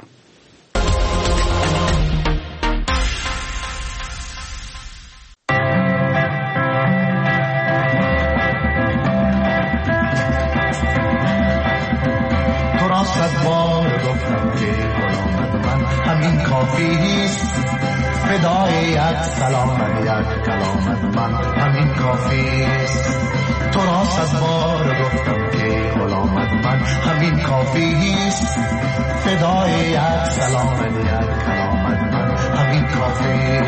Speaker 16: فدای یک سلام یک کلامت من همین کافی است. تو را صد بار گفتم که غلامت من همین کافی است. فدای یک سلام یک کلامت من همین کافی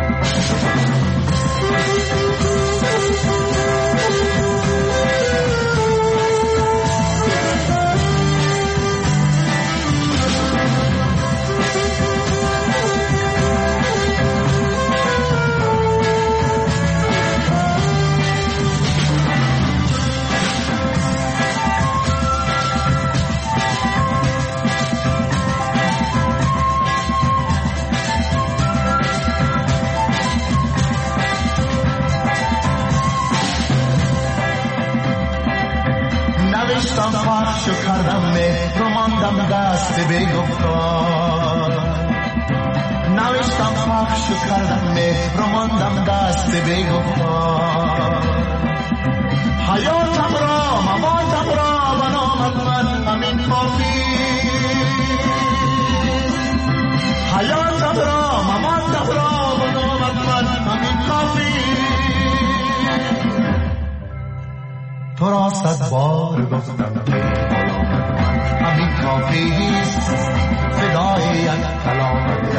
Speaker 16: پخش کردم مهر و ماندم دست بی‌گفتار. نوشتم پخش کردم مهر و ماندم دست بی‌گفتار. حیاتم را مماتم را و نامت من همین کافی. حیاتم را مماتم را و نامت من همین کافی. تو را صد بار گفتم که همین کافی است. فدای یک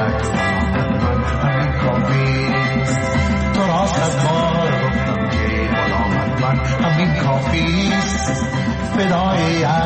Speaker 16: یک سلامت من همین کافیست. تو را صد بار گفتم که غلامت من همین کافیست. فدای یک